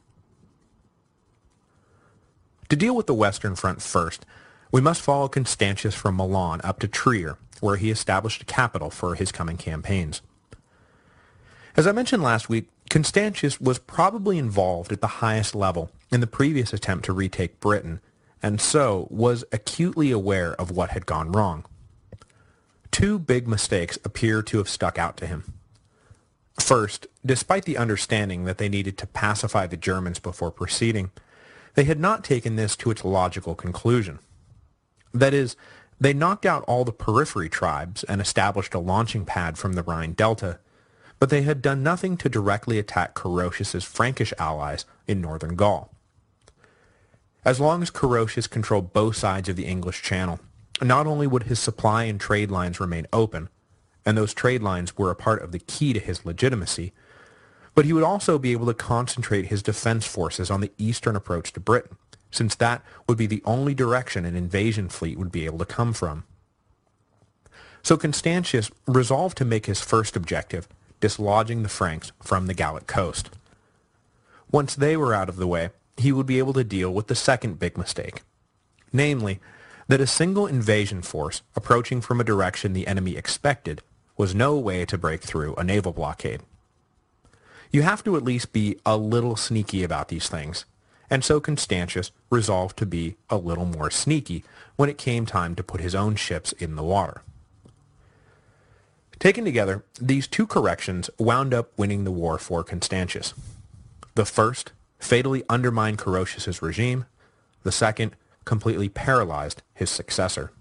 To deal with the Western Front first, we must follow Constantius from Milan up to Trier, where he established a capital for his coming campaigns. As I mentioned last week, Constantius was probably involved at the highest level in the previous attempt to retake Britain, and so was acutely aware of what had gone wrong. Two big mistakes appear to have stuck out to him. First, despite the understanding that they needed to pacify the Germans before proceeding, they had not taken this to its logical conclusion. That is, they knocked out all the periphery tribes and established a launching pad from the Rhine Delta, but they had done nothing to directly attack Carausius's Frankish allies in northern Gaul. As long as Carausius controlled both sides of the English Channel, not only would his supply and trade lines remain open, and those trade lines were a part of the key to his legitimacy, but he would also be able to concentrate his defense forces on the eastern approach to Britain, since that would be the only direction an invasion fleet would be able to come from. So Constantius resolved to make his first objective dislodging the Franks from the Gallic coast. Once they were out of the way, he would be able to deal with the second big mistake, namely, that a single invasion force approaching from a direction the enemy expected was no way to break through a naval blockade. You have to at least be a little sneaky about these things, and so Constantius resolved to be a little more sneaky when it came time to put his own ships in the water. Taken together, these two corrections wound up winning the war for Constantius. The first fatally undermined Carausius's regime, the second completely paralyzed his successor.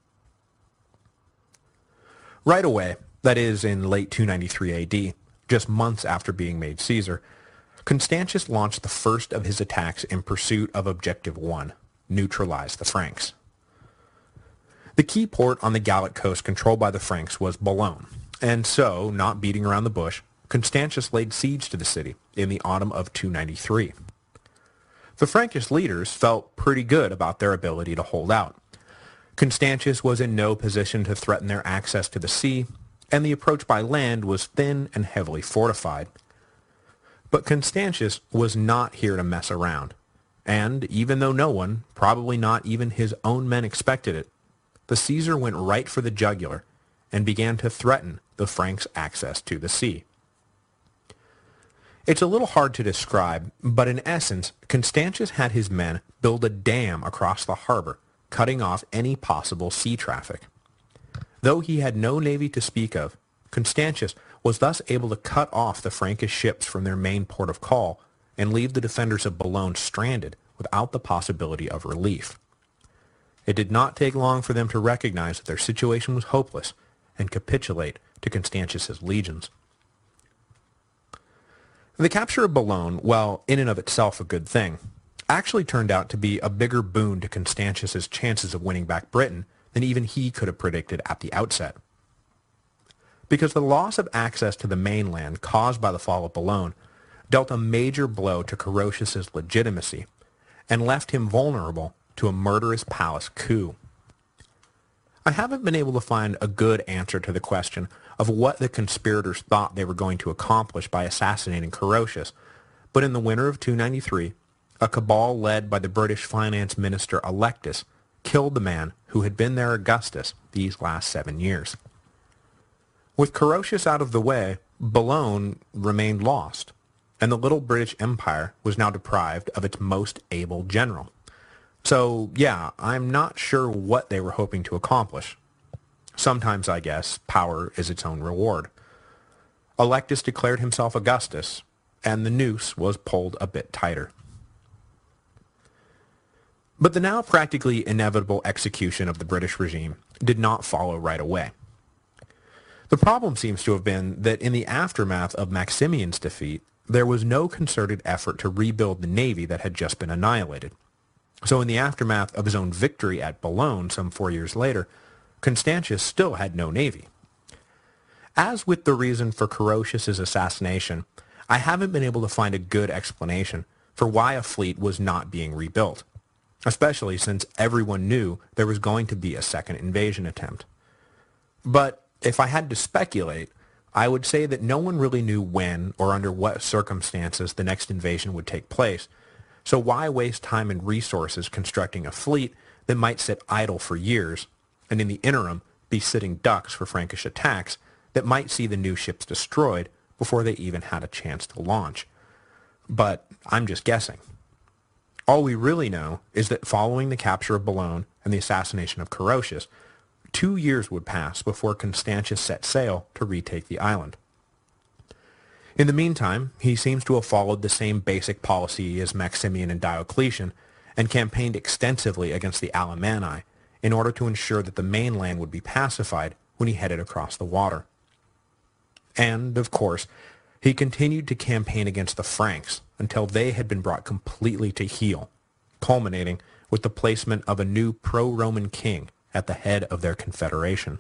Right away, that is in late two ninety-three A D, just months after being made Caesar, Constantius launched the first of his attacks in pursuit of Objective one, neutralize the Franks. The key port on the Gallic coast controlled by the Franks was Boulogne, and so, not beating around the bush, Constantius laid siege to the city in the autumn of two ninety-three. The Frankish leaders felt pretty good about their ability to hold out. Constantius was in no position to threaten their access to the sea, and the approach by land was thin and heavily fortified. But Constantius was not here to mess around, and even though no one, probably not even his own men, expected it, the Caesar went right for the jugular and began to threaten the Franks' access to the sea. It's a little hard to describe, but in essence, Constantius had his men build a dam across the harbor, cutting off any possible sea traffic. Though he had no navy to speak of, Constantius was thus able to cut off the Frankish ships from their main port of call and leave the defenders of Boulogne stranded without the possibility of relief. It did not take long for them to recognize that their situation was hopeless and capitulate to Constantius's legions. The capture of Boulogne, while in and of itself a good thing, actually turned out to be a bigger boon to Constantius's chances of winning back Britain than even he could have predicted at the outset. Because the loss of access to the mainland caused by the fall of Boulogne dealt a major blow to Carausius's legitimacy and left him vulnerable to a murderous palace coup. I haven't been able to find a good answer to the question of what the conspirators thought they were going to accomplish by assassinating Carausius, but in the winter of two ninety-three, a cabal led by the British finance minister Electus killed the man who had been their Augustus these last seven years. With Carausius out of the way, Boulogne remained lost, and the little British Empire was now deprived of its most able general. So, yeah, I'm not sure what they were hoping to accomplish. Sometimes, I guess, power is its own reward. Electus declared himself Augustus, and the noose was pulled a bit tighter. But the now practically inevitable execution of the British regime did not follow right away. The problem seems to have been that in the aftermath of Maximian's defeat, there was no concerted effort to rebuild the navy that had just been annihilated. So in the aftermath of his own victory at Boulogne some four years later, Constantius still had no navy. As with the reason for Carausius' assassination, I haven't been able to find a good explanation for why a fleet was not being rebuilt, especially since everyone knew there was going to be a second invasion attempt. But if I had to speculate, I would say that no one really knew when or under what circumstances the next invasion would take place, so why waste time and resources constructing a fleet that might sit idle for years, and in the interim be sitting ducks for Frankish attacks that might see the new ships destroyed before they even had a chance to launch? But I'm just guessing. All we really know is that following the capture of Boulogne and the assassination of Carausius, two years would pass before Constantius set sail to retake the island. In the meantime, he seems to have followed the same basic policy as Maximian and Diocletian, and campaigned extensively against the Alemanni in order to ensure that the mainland would be pacified when he headed across the water. And, of course, he continued to campaign against the Franks until they had been brought completely to heel, culminating with the placement of a new pro-Roman king at the head of their confederation.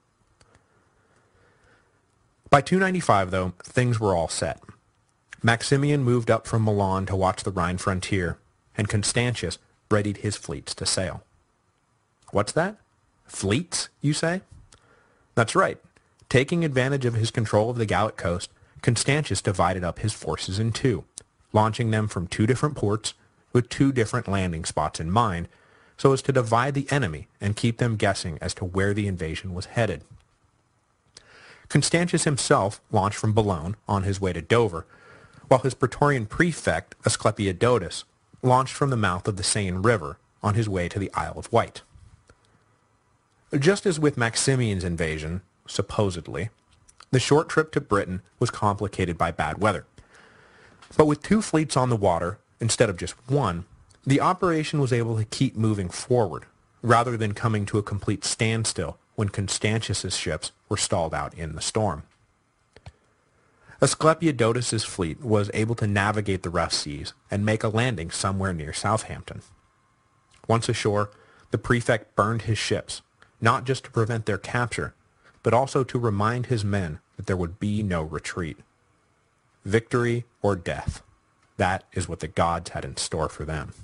By two ninety-five, though, things were all set. Maximian moved up from Milan to watch the Rhine frontier, and Constantius readied his fleets to sail. What's that? Fleets, you say? That's right. Taking advantage of his control of the Gallic coast, Constantius divided up his forces in two, launching them from two different ports with two different landing spots in mind, so as to divide the enemy and keep them guessing as to where the invasion was headed. Constantius himself launched from Boulogne on his way to Dover, while his Praetorian prefect, Asclepiodotus, launched from the mouth of the Seine River on his way to the Isle of Wight. Just as with Maximian's invasion, supposedly, the short trip to Britain was complicated by bad weather. But with two fleets on the water, instead of just one, the operation was able to keep moving forward, rather than coming to a complete standstill when Constantius's ships were stalled out in the storm. Asclepiodotus's fleet was able to navigate the rough seas and make a landing somewhere near Southampton. Once ashore, the prefect burned his ships, not just to prevent their capture, but also to remind his men that there would be no retreat. Victory or death. That is what the gods had in store for them.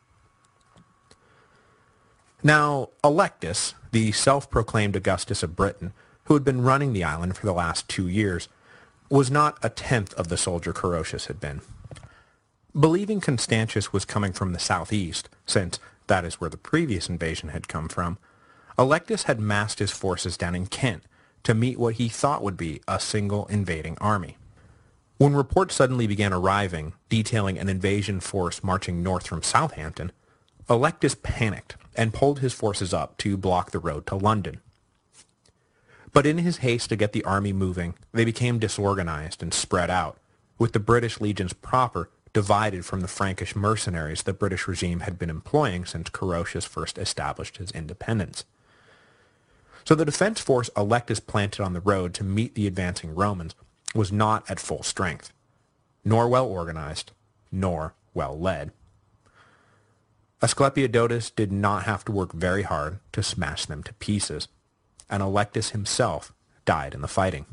Now, Electus, the self-proclaimed Augustus of Britain, who had been running the island for the last two years, was not a tenth of the soldier Carausius had been. Believing Constantius was coming from the southeast, since that is where the previous invasion had come from, Electus had massed his forces down in Kent to meet what he thought would be a single invading army. When reports suddenly began arriving, detailing an invasion force marching north from Southampton, Electus panicked and pulled his forces up to block the road to London. But in his haste to get the army moving, they became disorganized and spread out, with the British legions proper divided from the Frankish mercenaries the British regime had been employing since Carausius first established his independence. So the defense force Electus planted on the road to meet the advancing Romans was not at full strength, nor well organized, nor well led. Asclepiodotus did not have to work very hard to smash them to pieces, and Electus himself died in the fighting.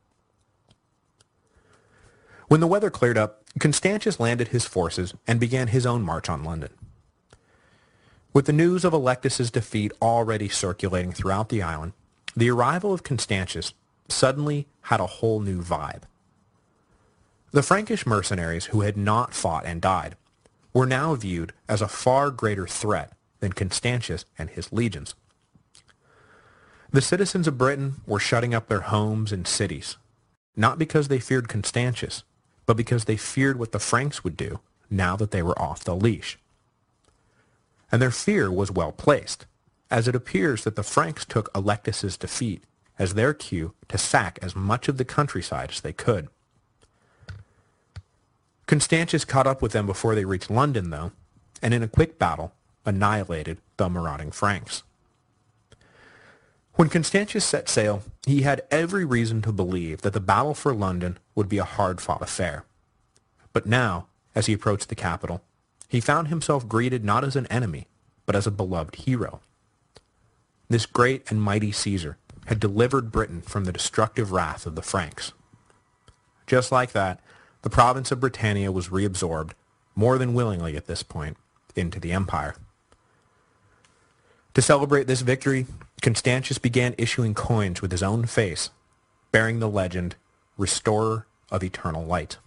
When the weather cleared up, Constantius landed his forces and began his own march on London. With the news of Electus's defeat already circulating throughout the island, the arrival of Constantius suddenly had a whole new vibe. The Frankish mercenaries who had not fought and died were now viewed as a far greater threat than Constantius and his legions. The citizens of Britain were shutting up their homes and cities, not because they feared Constantius, but because they feared what the Franks would do now that they were off the leash. And their fear was well placed, as it appears that the Franks took Electus's defeat as their cue to sack as much of the countryside as they could. Constantius caught up with them before they reached London, though, and in a quick battle, annihilated the marauding Franks. When Constantius set sail, he had every reason to believe that the battle for London would be a hard-fought affair. But now, as he approached the capital, he found himself greeted not as an enemy, but as a beloved hero. This great and mighty Caesar had delivered Britain from the destructive wrath of the Franks. Just like that, the province of Britannia was reabsorbed, more than willingly at this point, into the empire. To celebrate this victory, Constantius began issuing coins with his own face, bearing the legend, Restorer of Eternal Light.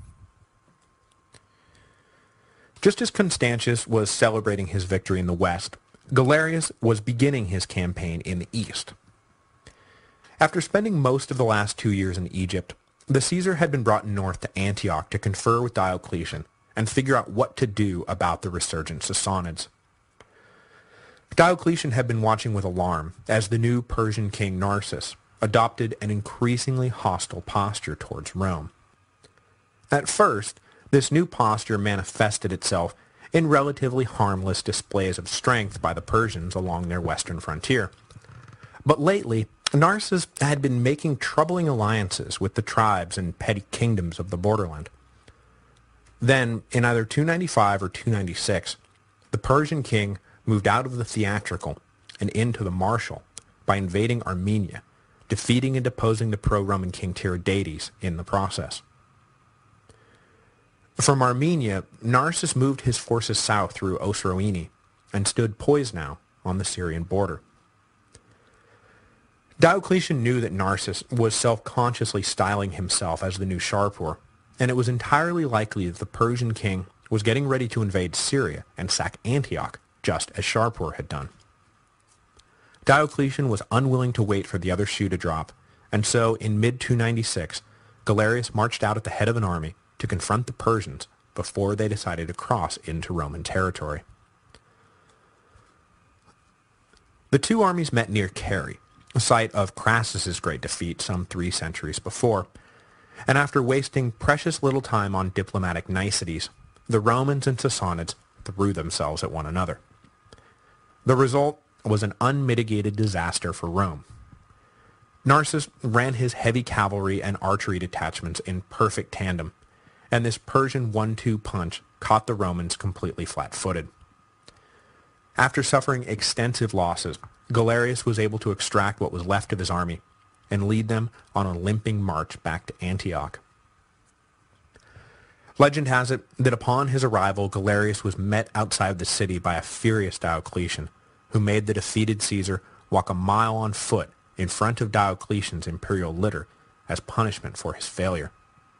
Just as Constantius was celebrating his victory in the west, Galerius was beginning his campaign in the east. After spending most of the last two years in Egypt, the Caesar had been brought north to Antioch to confer with Diocletian and figure out what to do about the resurgent Sassanids. Diocletian had been watching with alarm as the new Persian king Narses adopted an increasingly hostile posture towards Rome. At first, this new posture manifested itself in relatively harmless displays of strength by the Persians along their western frontier. But lately, Narses had been making troubling alliances with the tribes and petty kingdoms of the borderland. Then, in either two ninety-five or two ninety-six, the Persian king moved out of the theatrical and into the martial by invading Armenia, defeating and deposing the pro-Roman king Tiridates in the process. From Armenia, Narses moved his forces south through Osroene and stood poised now on the Syrian border. Diocletian knew that Narses was self-consciously styling himself as the new Shapur, and it was entirely likely that the Persian king was getting ready to invade Syria and sack Antioch, just as Shapur had done. Diocletian was unwilling to wait for the other shoe to drop, and so in mid two ninety-six, Galerius marched out at the head of an army to confront the Persians before they decided to cross into Roman territory. The two armies met near Carrhae, a site of Crassus's great defeat some three centuries before, and after wasting precious little time on diplomatic niceties, the Romans and Sassanids threw themselves at one another. The result was an unmitigated disaster for Rome. Narses ran his heavy cavalry and archery detachments in perfect tandem, and this Persian one two punch caught the Romans completely flat-footed. After suffering extensive losses, Galerius was able to extract what was left of his army and lead them on a limping march back to Antioch. Legend has it that upon his arrival, Galerius was met outside the city by a furious Diocletian, who made the defeated Caesar walk a mile on foot in front of Diocletian's imperial litter as punishment for his failure.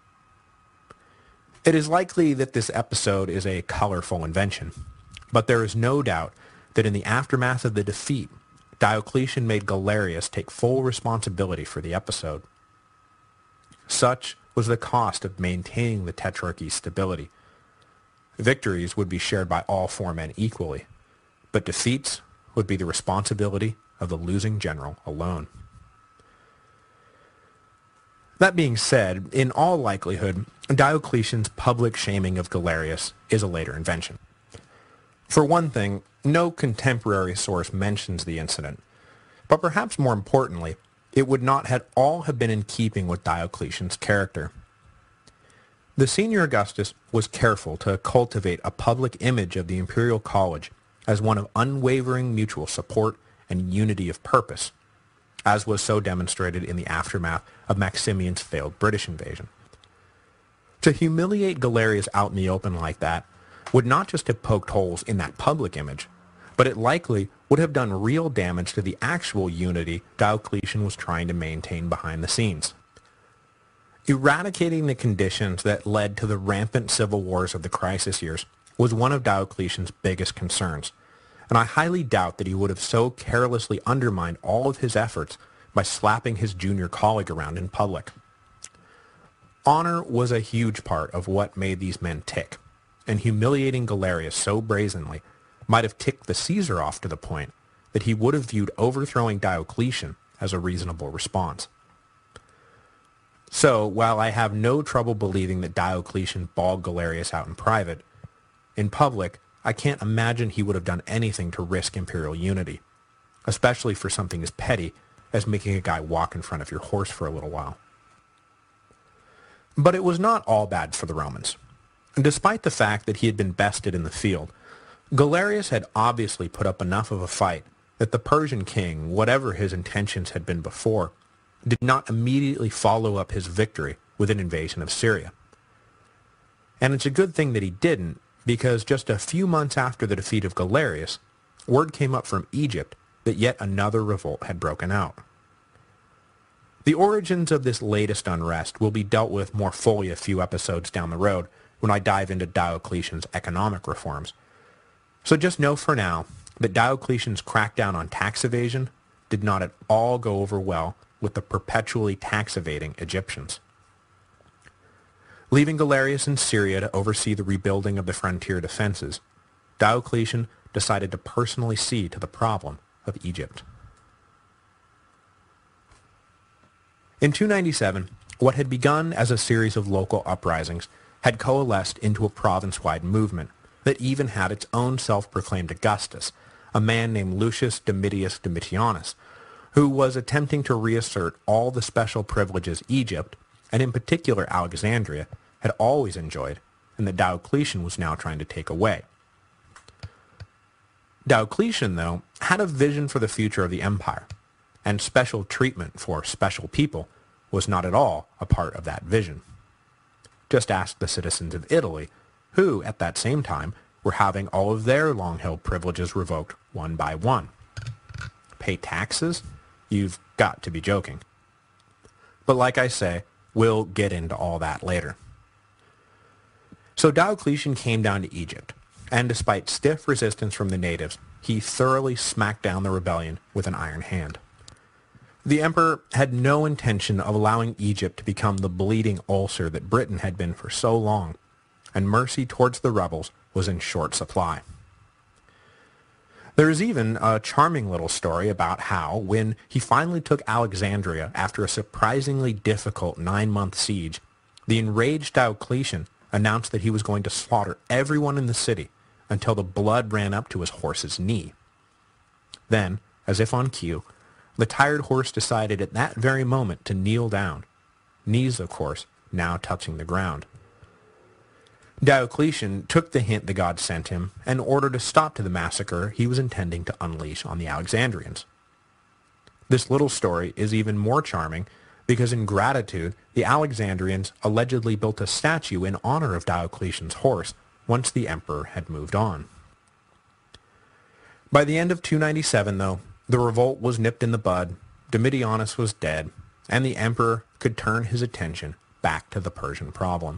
It is likely that this episode is a colorful invention, but there is no doubt that in the aftermath of the defeat, Diocletian made Galerius take full responsibility for the episode. Such was the cost of maintaining the Tetrarchy's stability. Victories would be shared by all four men equally, but defeats would be the responsibility of the losing general alone. That being said, in all likelihood, Diocletian's public shaming of Galerius is a later invention. For one thing, no contemporary source mentions the incident, but perhaps more importantly, it would not at all have been in keeping with Diocletian's character. The senior Augustus was careful to cultivate a public image of the imperial college as one of unwavering mutual support and unity of purpose, as was so demonstrated in the aftermath of Maximian's failed British invasion. To humiliate Galerius out in the open like that would not just have poked holes in that public image, but it likely would have done real damage to the actual unity Diocletian was trying to maintain behind the scenes. Eradicating the conditions that led to the rampant civil wars of the crisis years was one of Diocletian's biggest concerns, and I highly doubt that he would have so carelessly undermined all of his efforts by slapping his junior colleague around in public. Honor was a huge part of what made these men tick, and humiliating Galerius so brazenly might have ticked the Caesar off to the point that he would have viewed overthrowing Diocletian as a reasonable response. So, while I have no trouble believing that Diocletian bawled Galerius out in private, in public, I can't imagine he would have done anything to risk imperial unity, especially for something as petty as making a guy walk in front of your horse for a little while. But it was not all bad for the Romans. Despite the fact that he had been bested in the field, Galerius had obviously put up enough of a fight that the Persian king, whatever his intentions had been before, did not immediately follow up his victory with an invasion of Syria. And it's a good thing that he didn't, because just a few months after the defeat of Galerius, word came up from Egypt that yet another revolt had broken out. The origins of this latest unrest will be dealt with more fully a few episodes down the road when I dive into Diocletian's economic reforms. So just know for now that Diocletian's crackdown on tax evasion did not at all go over well with the perpetually tax-evading Egyptians. Leaving Galerius in Syria to oversee the rebuilding of the frontier defenses, Diocletian decided to personally see to the problem of Egypt. In two ninety-seven, what had begun as a series of local uprisings had coalesced into a province-wide movement that even had its own self-proclaimed Augustus, a man named Lucius Domitius Domitianus, who was attempting to reassert all the special privileges Egypt, and in particular Alexandria, had always enjoyed, and that Diocletian was now trying to take away. Diocletian, though, had a vision for the future of the empire, and special treatment for special people was not at all a part of that vision. Just ask the citizens of Italy, who, at that same time, were having all of their long-held privileges revoked one by one. Pay taxes? You've got to be joking. But like I say, we'll get into all that later. So Diocletian came down to Egypt, and despite stiff resistance from the natives, he thoroughly smacked down the rebellion with an iron hand. The emperor had no intention of allowing Egypt to become the bleeding ulcer that Britain had been for so long, and mercy towards the rebels was in short supply. There is even a charming little story about how, when he finally took Alexandria after a surprisingly difficult nine-month siege, the enraged Diocletian announced that he was going to slaughter everyone in the city until the blood ran up to his horse's knee. Then, as if on cue, the tired horse decided at that very moment to kneel down, knees, of course, now touching the ground. Diocletian took the hint the gods sent him and ordered a stop to the massacre he was intending to unleash on the Alexandrians. This little story is even more charming because in gratitude, the Alexandrians allegedly built a statue in honor of Diocletian's horse once the emperor had moved on. By the end of two ninety-seven, though, the revolt was nipped in the bud, Domitianus was dead, and the emperor could turn his attention back to the Persian problem.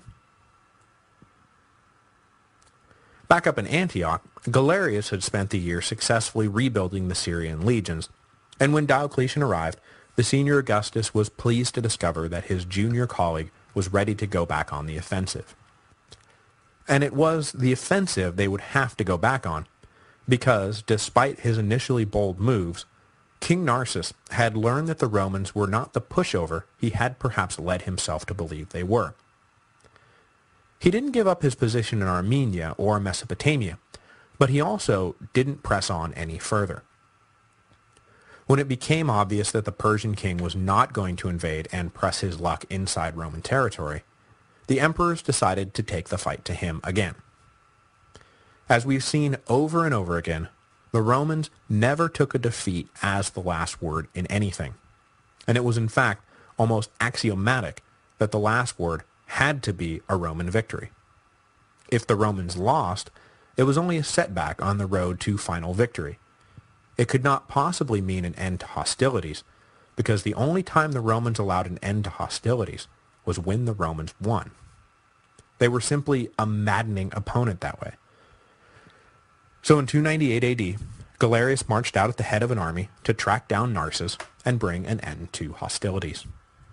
Back up in Antioch, Galerius had spent the year successfully rebuilding the Syrian legions, and when Diocletian arrived, the senior Augustus was pleased to discover that his junior colleague was ready to go back on the offensive. And it was the offensive they would have to go back on, because, despite his initially bold moves, King Narses had learned that the Romans were not the pushover he had perhaps led himself to believe they were. He didn't give up his position in Armenia or Mesopotamia, but he also didn't press on any further. When it became obvious that the Persian king was not going to invade and press his luck inside Roman territory, the emperors decided to take the fight to him again. As we've seen over and over again, the Romans never took a defeat as the last word in anything, and it was in fact almost axiomatic that the last word had to be a Roman victory. If the Romans lost, it was only a setback on the road to final victory. It could not possibly mean an end to hostilities, because the only time the Romans allowed an end to hostilities was when the Romans won. They were simply a maddening opponent that way. So in two ninety-eight A D, Galerius marched out at the head of an army to track down Narses and bring an end to hostilities.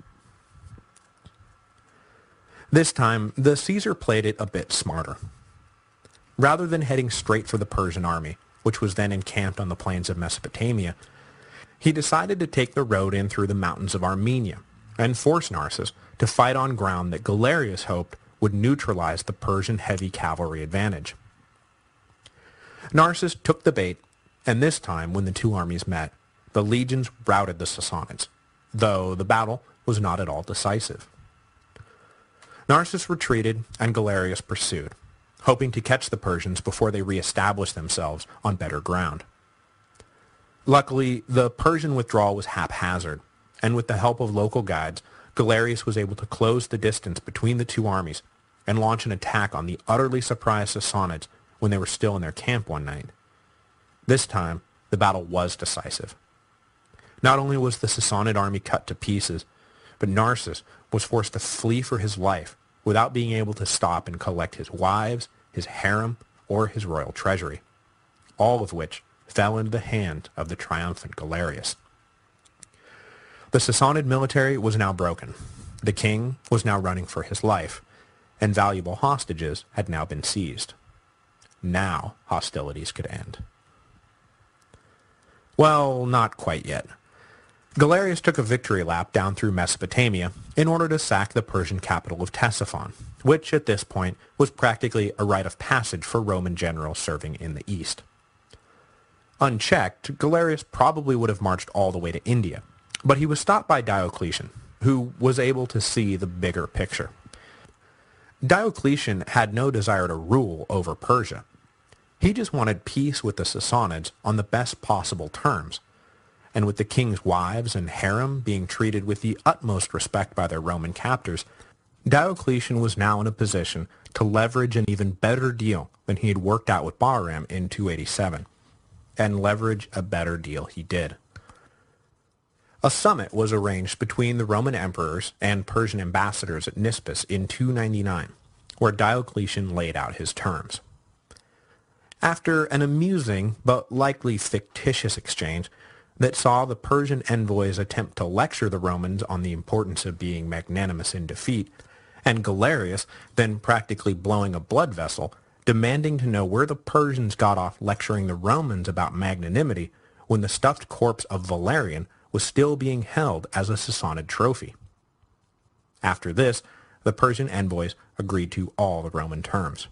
This time, the Caesar played it a bit smarter. Rather than heading straight for the Persian army, which was then encamped on the plains of Mesopotamia, he decided to take the road in through the mountains of Armenia and force Narses to fight on ground that Galerius hoped would neutralize the Persian heavy cavalry advantage. Narses took the bait, and this time, when the two armies met, the legions routed the Sassanids, though the battle was not at all decisive. Narses retreated, and Galerius pursued, hoping to catch the Persians before they re-established themselves on better ground. Luckily, the Persian withdrawal was haphazard, and with the help of local guides, Galerius was able to close the distance between the two armies and launch an attack on the utterly surprised Sassanids when they were still in their camp one night. This time, the battle was decisive. Not only was the Sassanid army cut to pieces, but Narses was forced to flee for his life without being able to stop and collect his wives, his harem, or his royal treasury, all of which fell into the hand of the triumphant Galerius. The Sassanid military was now broken. The king was now running for his life, and valuable hostages had now been seized. Now hostilities could end. Well, not quite yet. Galerius took a victory lap down through Mesopotamia in order to sack the Persian capital of Ctesiphon, which at this point was practically a rite of passage for Roman generals serving in the east. Unchecked, Galerius probably would have marched all the way to India, but he was stopped by Diocletian, who was able to see the bigger picture. Diocletian had no desire to rule over Persia. He just wanted peace with the Sassanids on the best possible terms, and with the king's wives and harem being treated with the utmost respect by their Roman captors, Diocletian was now in a position to leverage an even better deal than he had worked out with Bahram in two eighty-seven. And leverage a better deal he did. A summit was arranged between the Roman emperors and Persian ambassadors at Nispus in two ninety-nine, where Diocletian laid out his terms. After an amusing but likely fictitious exchange that saw the Persian envoys attempt to lecture the Romans on the importance of being magnanimous in defeat, and Galerius then practically blowing a blood vessel, demanding to know where the Persians got off lecturing the Romans about magnanimity when the stuffed corpse of Valerian was still being held as a Sassanid trophy. After this, the Persian envoys agreed to all the Roman terms.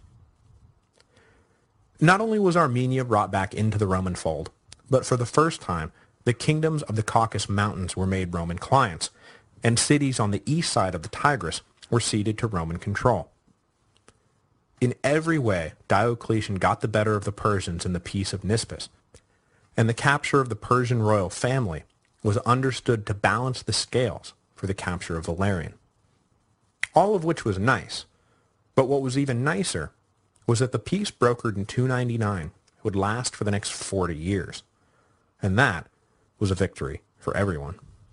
Not only was Armenia brought back into the Roman fold, but for the first time, the kingdoms of the Caucasus Mountains were made Roman clients, and cities on the east side of the Tigris were ceded to Roman control. In every way, Diocletian got the better of the Persians in the Peace of Nispus, and the capture of the Persian royal family was understood to balance the scales for the capture of Valerian. All of which was nice, but what was even nicer was that the peace brokered in two ninety-nine would last for the next forty years, and that was a victory for everyone.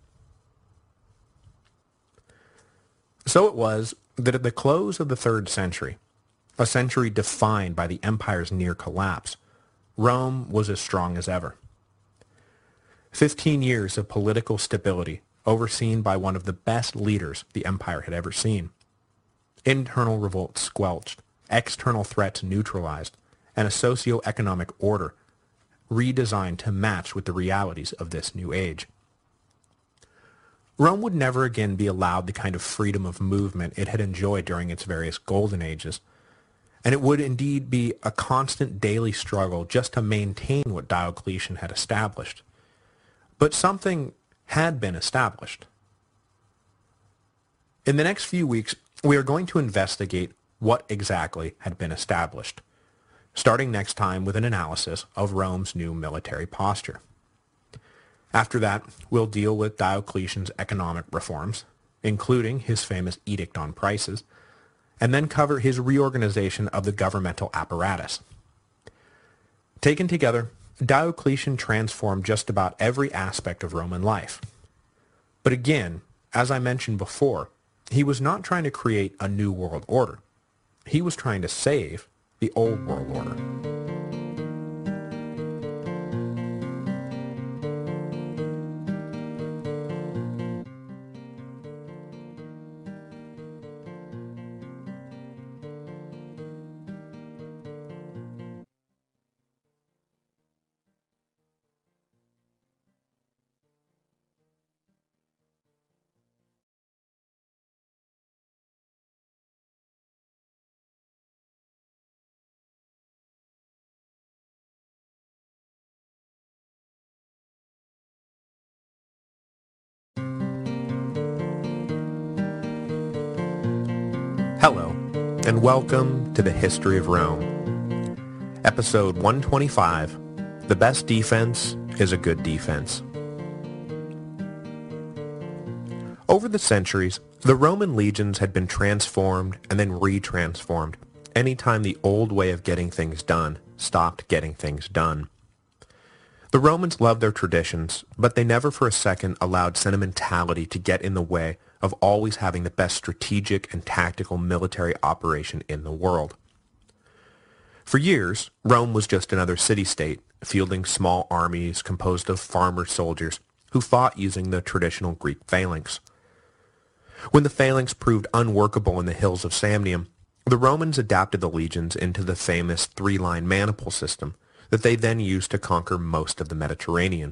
So it was that at the close of the third century, a century defined by the empire's near collapse, Rome was as strong as ever. Fifteen years of political stability overseen by one of the best leaders the empire had ever seen. Internal revolts squelched, external threats neutralized, and a socio-economic order redesigned to match with the realities of this new age. Rome would never again be allowed the kind of freedom of movement it had enjoyed during its various golden ages, and it would indeed be a constant daily struggle just to maintain what Diocletian had established. But something had been established. In the next few weeks, we are going to investigate what exactly had been established, starting next time with an analysis of Rome's new military posture. After that, we'll deal with Diocletian's economic reforms, including his famous edict on prices, and then cover his reorganization of the governmental apparatus. Taken together, Diocletian transformed just about every aspect of Roman life. But again, as I mentioned before, he was not trying to create a new world order. He was trying to save the old world order. Hello, and welcome to the History of Rome. Episode one twenty-five, The Best Defense is a Good Defense. Over the centuries, the Roman legions had been transformed and then retransformed anytime the old way of getting things done stopped getting things done. The Romans loved their traditions, but they never for a second allowed sentimentality to get in the way of always having the best strategic and tactical military operation in the world. For years, Rome was just another city-state, fielding small armies composed of farmer soldiers who fought using the traditional Greek phalanx. When the phalanx proved unworkable in the hills of Samnium, the Romans adapted the legions into the famous three-line maniple system that they then used to conquer most of the Mediterranean.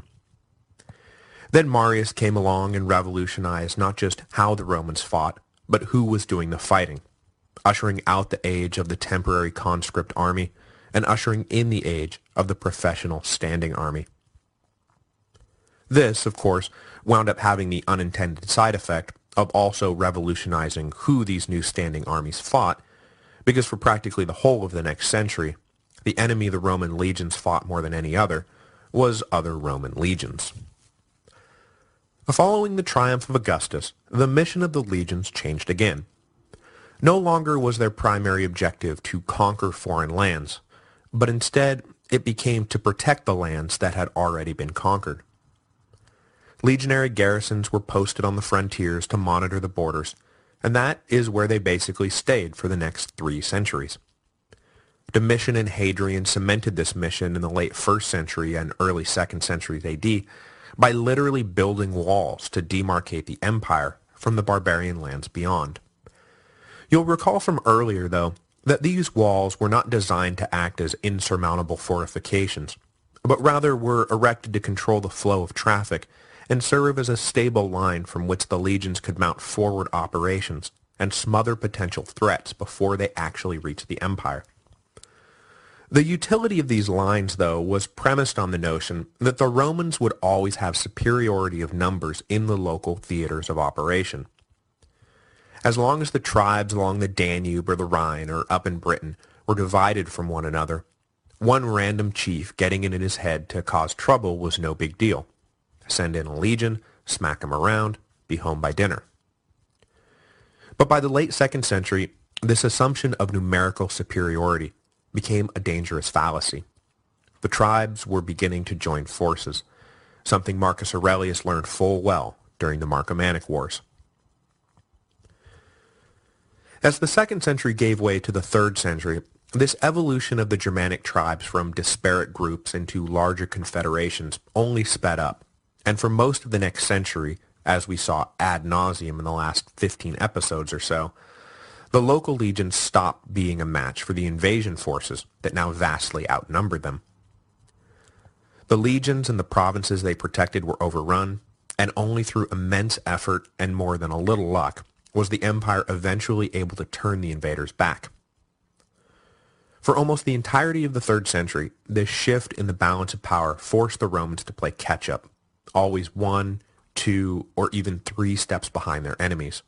Then Marius came along and revolutionized not just how the Romans fought, but who was doing the fighting, ushering out the age of the temporary conscript army and ushering in the age of the professional standing army. This, of course, wound up having the unintended side effect of also revolutionizing who these new standing armies fought, because for practically the whole of the next century, the enemy the Roman legions fought more than any other was other Roman legions. Following the triumph of Augustus, the mission of the legions changed again. No longer was their primary objective to conquer foreign lands, but instead it became to protect the lands that had already been conquered. Legionary garrisons were posted on the frontiers to monitor the borders, and that is where they basically stayed for the next three centuries. Domitian and Hadrian cemented this mission in the late first century and early second centuries A D by literally building walls to demarcate the empire from the barbarian lands beyond. You'll recall from earlier, though, that these walls were not designed to act as insurmountable fortifications, but rather were erected to control the flow of traffic and serve as a stable line from which the legions could mount forward operations and smother potential threats before they actually reached the empire. The utility of these lines, though, was premised on the notion that the Romans would always have superiority of numbers in the local theaters of operation. As long as the tribes along the Danube or the Rhine or up in Britain were divided from one another, one random chief getting it in his head to cause trouble was no big deal. Send in a legion, smack them around, be home by dinner. But by the late second century, this assumption of numerical superiority became a dangerous fallacy. The tribes were beginning to join forces, something Marcus Aurelius learned full well during the Marcomannic Wars. As the second century gave way to the third century, this evolution of the Germanic tribes from disparate groups into larger confederations only sped up. And for most of the next century, as we saw ad nauseum in the last fifteen episodes or so, the local legions stopped being a match for the invasion forces that now vastly outnumbered them. The legions and the provinces they protected were overrun, and only through immense effort and more than a little luck was the empire eventually able to turn the invaders back. For almost the entirety of the third century, this shift in the balance of power forced the Romans to play catch-up, always one, two, or even three steps behind their enemies.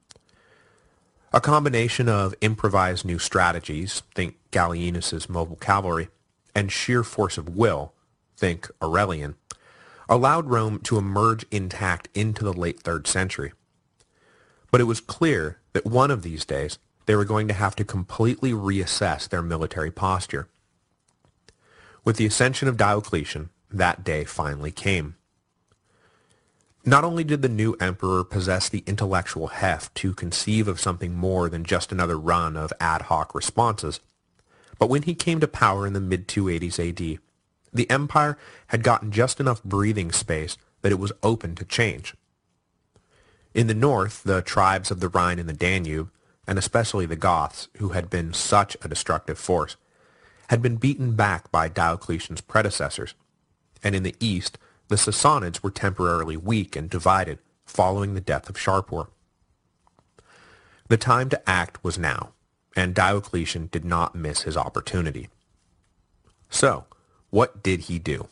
A combination of improvised new strategies, think Gallienus's mobile cavalry, and sheer force of will, think Aurelian, allowed Rome to emerge intact into the late third century. But it was clear that one of these days they were going to have to completely reassess their military posture. With the ascension of Diocletian, that day finally came. Not only did the new emperor possess the intellectual heft to conceive of something more than just another run of ad hoc responses, but when he came to power in the mid two eighties A D, the empire had gotten just enough breathing space that it was open to change. In the north, the tribes of the Rhine and the Danube, and especially the Goths, who had been such a destructive force, had been beaten back by Diocletian's predecessors, and in the east, the Sassanids were temporarily weak and divided following the death of Shapur. The time to act was now, and Diocletian did not miss his opportunity. So, what did he do?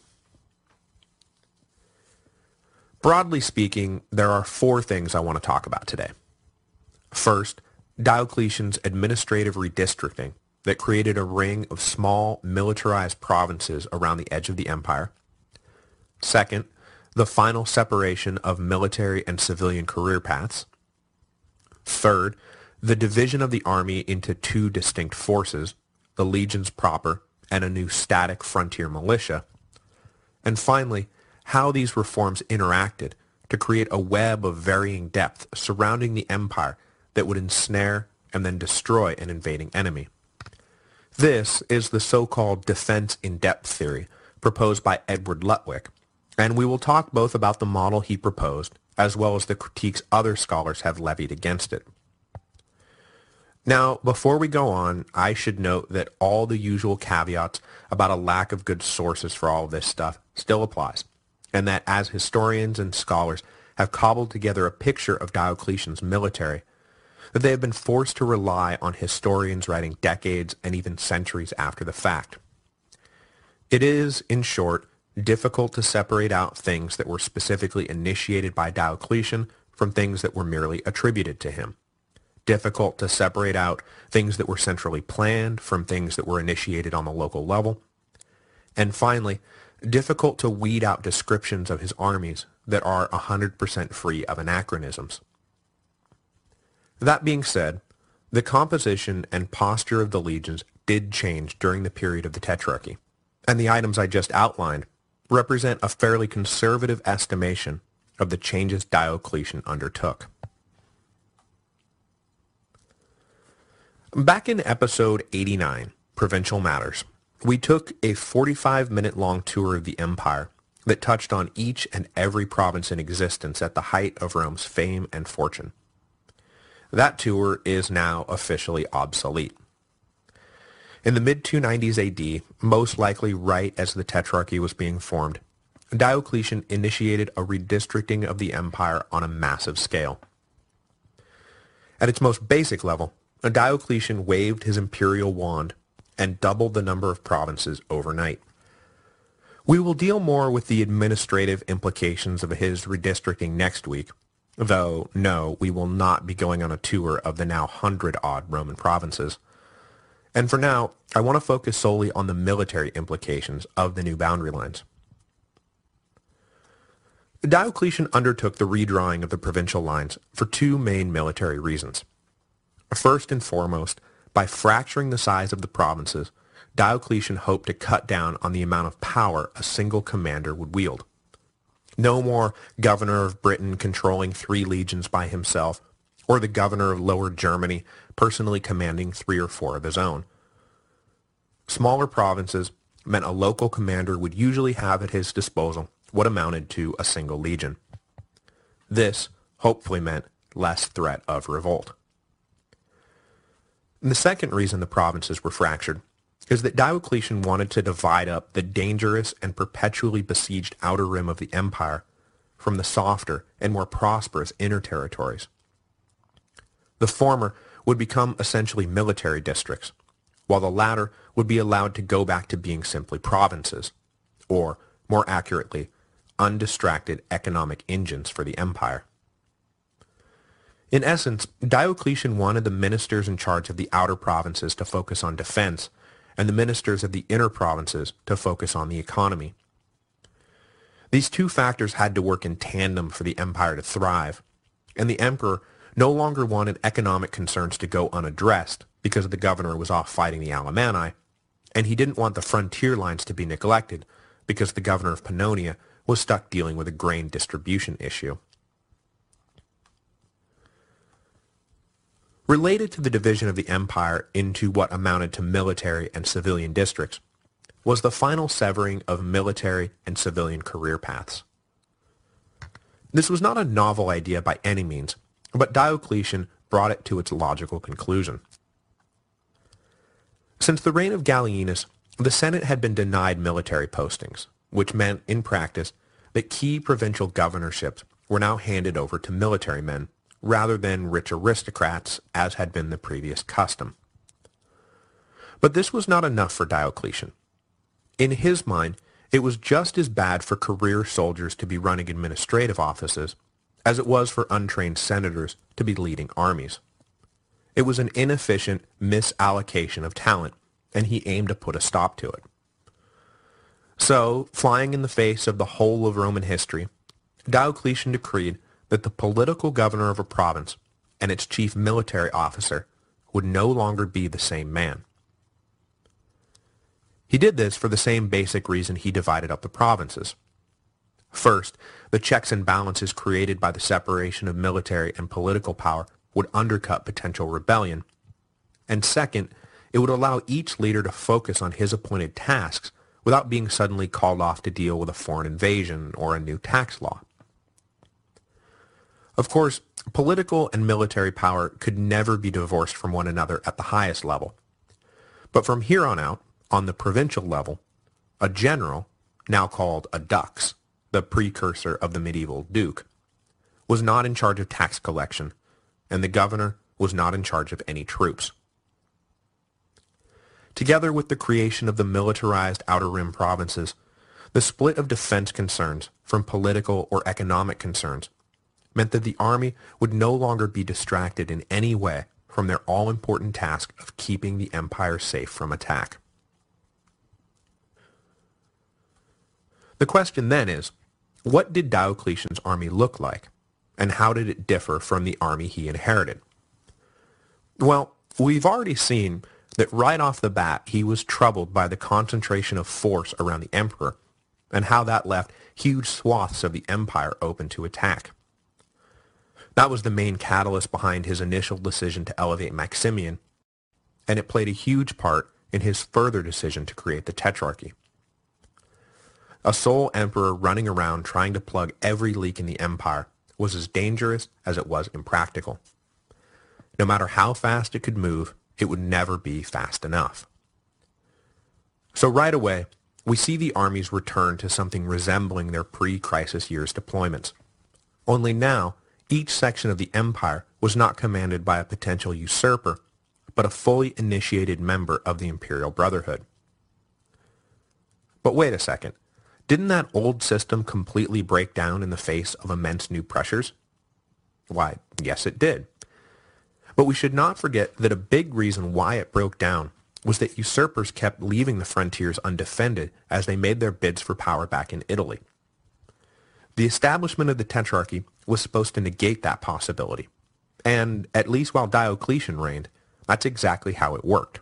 Broadly speaking, there are four things I want to talk about today. First, Diocletian's administrative redistricting that created a ring of small militarized provinces around the edge of the empire. Second, the final separation of military and civilian career paths. Third, the division of the army into two distinct forces, the legions proper and a new static frontier militia. And finally, how these reforms interacted to create a web of varying depth surrounding the empire that would ensnare and then destroy an invading enemy. This is the so-called defense in depth theory proposed by Edward Lutwyck, and we will talk both about the model he proposed as well as the critiques other scholars have levied against it. Now, before we go on, I should note that all the usual caveats about a lack of good sources for all of this stuff still applies, and that as historians and scholars have cobbled together a picture of Diocletian's military, that they have been forced to rely on historians writing decades and even centuries after the fact. It is, in short, difficult to separate out things that were specifically initiated by Diocletian from things that were merely attributed to him. Difficult to separate out things that were centrally planned from things that were initiated on the local level. And finally, difficult to weed out descriptions of his armies that are one hundred percent free of anachronisms. That being said, the composition and posture of the legions did change during the period of the Tetrarchy, and the items I just outlined represent a fairly conservative estimation of the changes Diocletian undertook. Back in episode eighty-nine, Provincial Matters, we took a forty-five minute long tour of the empire that touched on each and every province in existence at the height of Rome's fame and fortune. That tour is now officially obsolete. In the mid two nineties A D, most likely right as the Tetrarchy was being formed, Diocletian initiated a redistricting of the empire on a massive scale. At its most basic level, Diocletian waved his imperial wand and doubled the number of provinces overnight. We will deal more with the administrative implications of his redistricting next week, though, no, we will not be going on a tour of the now hundred-odd Roman provinces. And for now, I want to focus solely on the military implications of the new boundary lines. Diocletian undertook the redrawing of the provincial lines for two main military reasons. First and foremost, by fracturing the size of the provinces, Diocletian hoped to cut down on the amount of power a single commander would wield. No more governor of Britain controlling three legions by himself, or the governor of Lower Germany personally commanding three or four of his own. Smaller provinces meant a local commander would usually have at his disposal what amounted to a single legion. This hopefully meant less threat of revolt. And the second reason the provinces were fractured is that Diocletian wanted to divide up the dangerous and perpetually besieged outer rim of the empire from the softer and more prosperous inner territories. The former would become essentially military districts, while the latter would be allowed to go back to being simply provinces, or, more accurately, undistracted economic engines for the empire. In essence, Diocletian wanted the ministers in charge of the outer provinces to focus on defense, and the ministers of the inner provinces to focus on the economy. These two factors had to work in tandem for the empire to thrive, and the emperor no longer wanted economic concerns to go unaddressed because the governor was off fighting the Alemanni, and he didn't want the frontier lines to be neglected because the governor of Pannonia was stuck dealing with a grain distribution issue. Related to the division of the empire into what amounted to military and civilian districts was the final severing of military and civilian career paths. This was not a novel idea by any means, but Diocletian brought it to its logical conclusion. Since the reign of Gallienus, the Senate had been denied military postings, which meant, in practice, that key provincial governorships were now handed over to military men, rather than rich aristocrats, as had been the previous custom. But this was not enough for Diocletian. In his mind, it was just as bad for career soldiers to be running administrative offices as it was for untrained senators to be leading armies. It was an inefficient misallocation of talent, and he aimed to put a stop to it. So, flying in the face of the whole of Roman history, Diocletian decreed that the political governor of a province and its chief military officer would no longer be the same man. He did this for the same basic reason he divided up the provinces. First, the checks and balances created by the separation of military and political power would undercut potential rebellion. And second, it would allow each leader to focus on his appointed tasks without being suddenly called off to deal with a foreign invasion or a new tax law. Of course, political and military power could never be divorced from one another at the highest level. But from here on out, on the provincial level, a general, now called a dux, the precursor of the medieval duke, was not in charge of tax collection, and the governor was not in charge of any troops. Together with the creation of the militarized Outer Rim provinces, the split of defense concerns from political or economic concerns meant that the army would no longer be distracted in any way from their all-important task of keeping the empire safe from attack. The question then is, what did Diocletian's army look like, and how did it differ from the army he inherited? Well, we've already seen that right off the bat he was troubled by the concentration of force around the emperor, and how that left huge swaths of the empire open to attack. That was the main catalyst behind his initial decision to elevate Maximian, and it played a huge part in his further decision to create the Tetrarchy. A sole emperor running around trying to plug every leak in the empire was as dangerous as it was impractical. No matter how fast it could move, it would never be fast enough. So right away, we see the armies return to something resembling their pre-crisis years deployments. Only now, each section of the empire was not commanded by a potential usurper, but a fully initiated member of the Imperial Brotherhood. But wait a second. Didn't that old system completely break down in the face of immense new pressures? Why, yes it did. But we should not forget that a big reason why it broke down was that usurpers kept leaving the frontiers undefended as they made their bids for power back in Italy. The establishment of the Tetrarchy was supposed to negate that possibility, and at least while Diocletian reigned, that's exactly how it worked.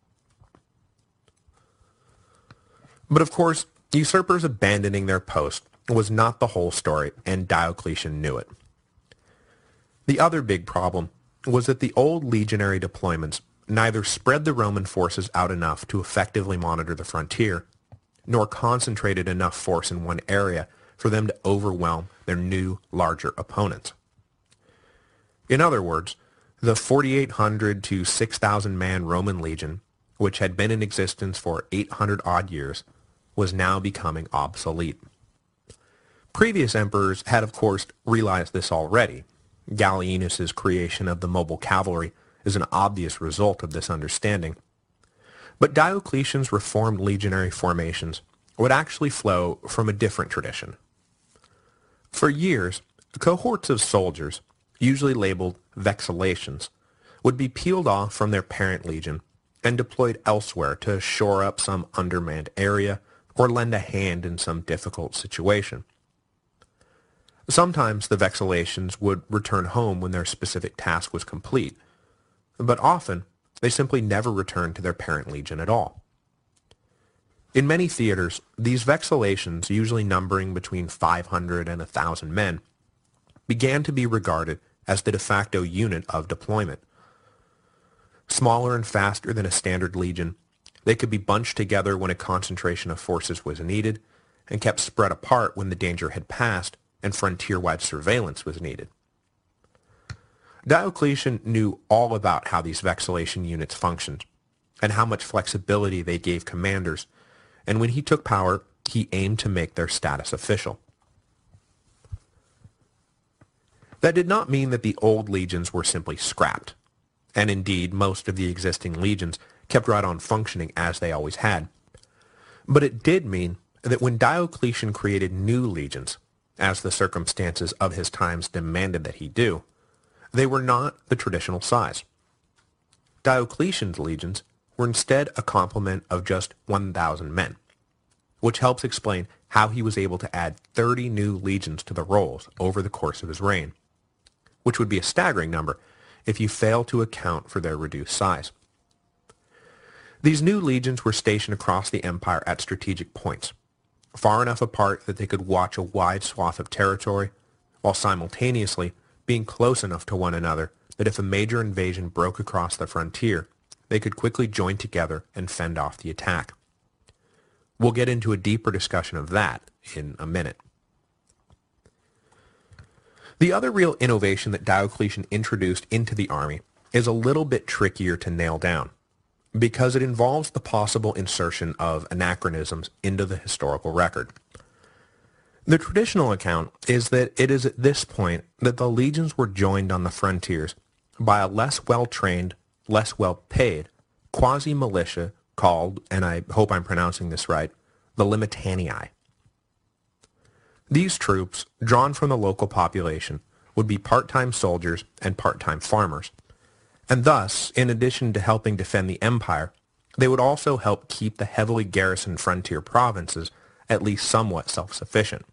But of course, usurpers abandoning their post was not the whole story, and Diocletian knew it. The other big problem was that the old legionary deployments neither spread the Roman forces out enough to effectively monitor the frontier, nor concentrated enough force in one area for them to overwhelm their new, larger opponents. In other words, the forty-eight hundred to six thousand man Roman legion, which had been in existence for eight hundred odd years, was now becoming obsolete. Previous emperors had of course realized this already. Gallienus's creation of the mobile cavalry is an obvious result of this understanding. But Diocletian's reformed legionary formations would actually flow from a different tradition. For years, cohorts of soldiers, usually labeled vexellations, would be peeled off from their parent legion and deployed elsewhere to shore up some undermanned area or lend a hand in some difficult situation. Sometimes the vexellations would return home when their specific task was complete, but often they simply never returned to their parent legion at all. In many theaters, these vexellations, usually numbering between five hundred and one thousand men, began to be regarded as the de facto unit of deployment. Smaller and faster than a standard legion, they could be bunched together when a concentration of forces was needed, and kept spread apart when the danger had passed and frontier-wide surveillance was needed. Diocletian knew all about how these vexillation units functioned, and how much flexibility they gave commanders, and when he took power, he aimed to make their status official. That did not mean that the old legions were simply scrapped, and indeed most of the existing legions kept right on functioning as they always had. But it did mean that when Diocletian created new legions, as the circumstances of his times demanded that he do, they were not the traditional size. Diocletian's legions were instead a complement of just one thousand men, which helps explain how he was able to add thirty new legions to the rolls over the course of his reign, which would be a staggering number if you fail to account for their reduced size. These new legions were stationed across the empire at strategic points, far enough apart that they could watch a wide swath of territory, while simultaneously being close enough to one another that if a major invasion broke across the frontier, they could quickly join together and fend off the attack. We'll get into a deeper discussion of that in a minute. The other real innovation that Diocletian introduced into the army is a little bit trickier to nail down, because it involves the possible insertion of anachronisms into the historical record. The traditional account is that it is at this point that the legions were joined on the frontiers by a less well-trained, less well-paid, quasi-militia called, and I hope I'm pronouncing this right, the Limitanii. These troops, drawn from the local population, would be part-time soldiers and part-time farmers, and thus, in addition to helping defend the empire, they would also help keep the heavily garrisoned frontier provinces at least somewhat self-sufficient.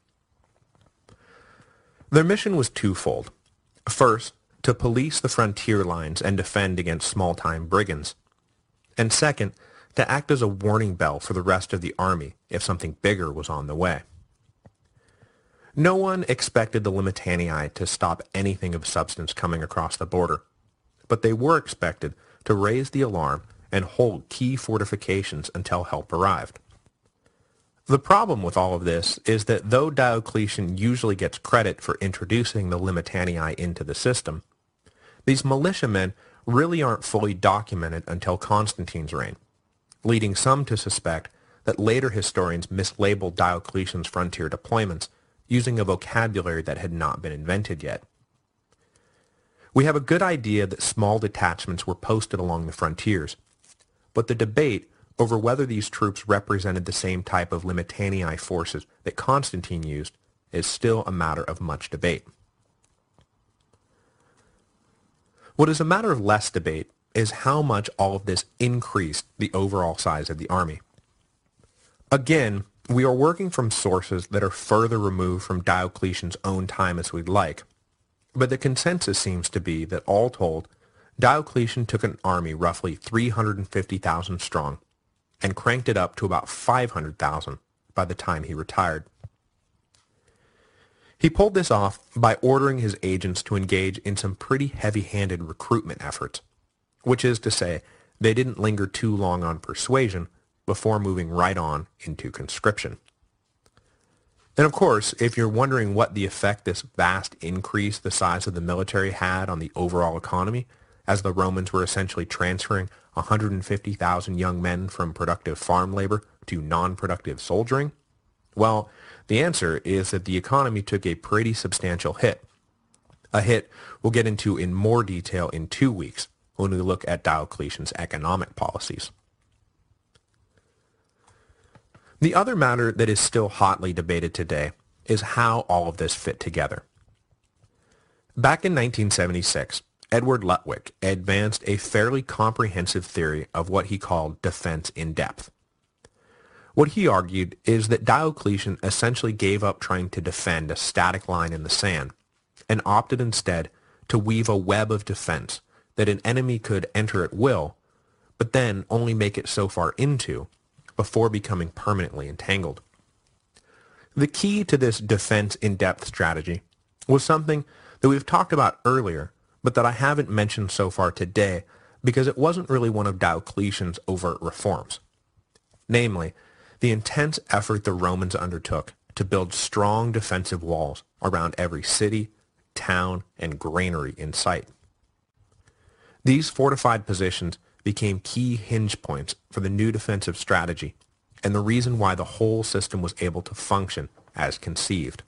Their mission was twofold. First, to police the frontier lines and defend against small-time brigands, and second, to act as a warning bell for the rest of the army if something bigger was on the way. No one expected the Limitanii to stop anything of substance coming across the border, but they were expected to raise the alarm and hold key fortifications until help arrived. The problem with all of this is that though Diocletian usually gets credit for introducing the Limitanii into the system, these militiamen really aren't fully documented until Constantine's reign, leading some to suspect that later historians mislabeled Diocletian's frontier deployments using a vocabulary that had not been invented yet. We have a good idea that small detachments were posted along the frontiers, but the debate over whether these troops represented the same type of Limitanii forces that Constantine used is still a matter of much debate. What is a matter of less debate is how much all of this increased the overall size of the army. Again, we are working from sources that are further removed from Diocletian's own time as we'd like, but the consensus seems to be that all told, Diocletian took an army roughly three hundred fifty thousand strong and cranked it up to about five hundred thousand by the time he retired. He pulled this off by ordering his agents to engage in some pretty heavy-handed recruitment efforts, which is to say, they didn't linger too long on persuasion before moving right on into conscription. And of course, if you're wondering what the effect this vast increase the size of the military had on the overall economy, as the Romans were essentially transferring one hundred fifty thousand young men from productive farm labor to non-productive soldiering, well, the answer is that the economy took a pretty substantial hit. A hit we'll get into in more detail in two weeks when we look at Diocletian's economic policies. The other matter that is still hotly debated today is how all of this fit together. Back in nineteen seventy-six, Edward Lutwyck advanced a fairly comprehensive theory of what he called defense in depth. What he argued is that Diocletian essentially gave up trying to defend a static line in the sand and opted instead to weave a web of defense that an enemy could enter at will, but then only make it so far into before becoming permanently entangled. The key to this defense in-depth strategy was something that we've talked about earlier, but that I haven't mentioned so far today because it wasn't really one of Diocletian's overt reforms. Namely, the intense effort the Romans undertook to build strong defensive walls around every city, town, and granary in sight. These fortified positions became key hinge points for the new defensive strategy and the reason why the whole system was able to function as conceived.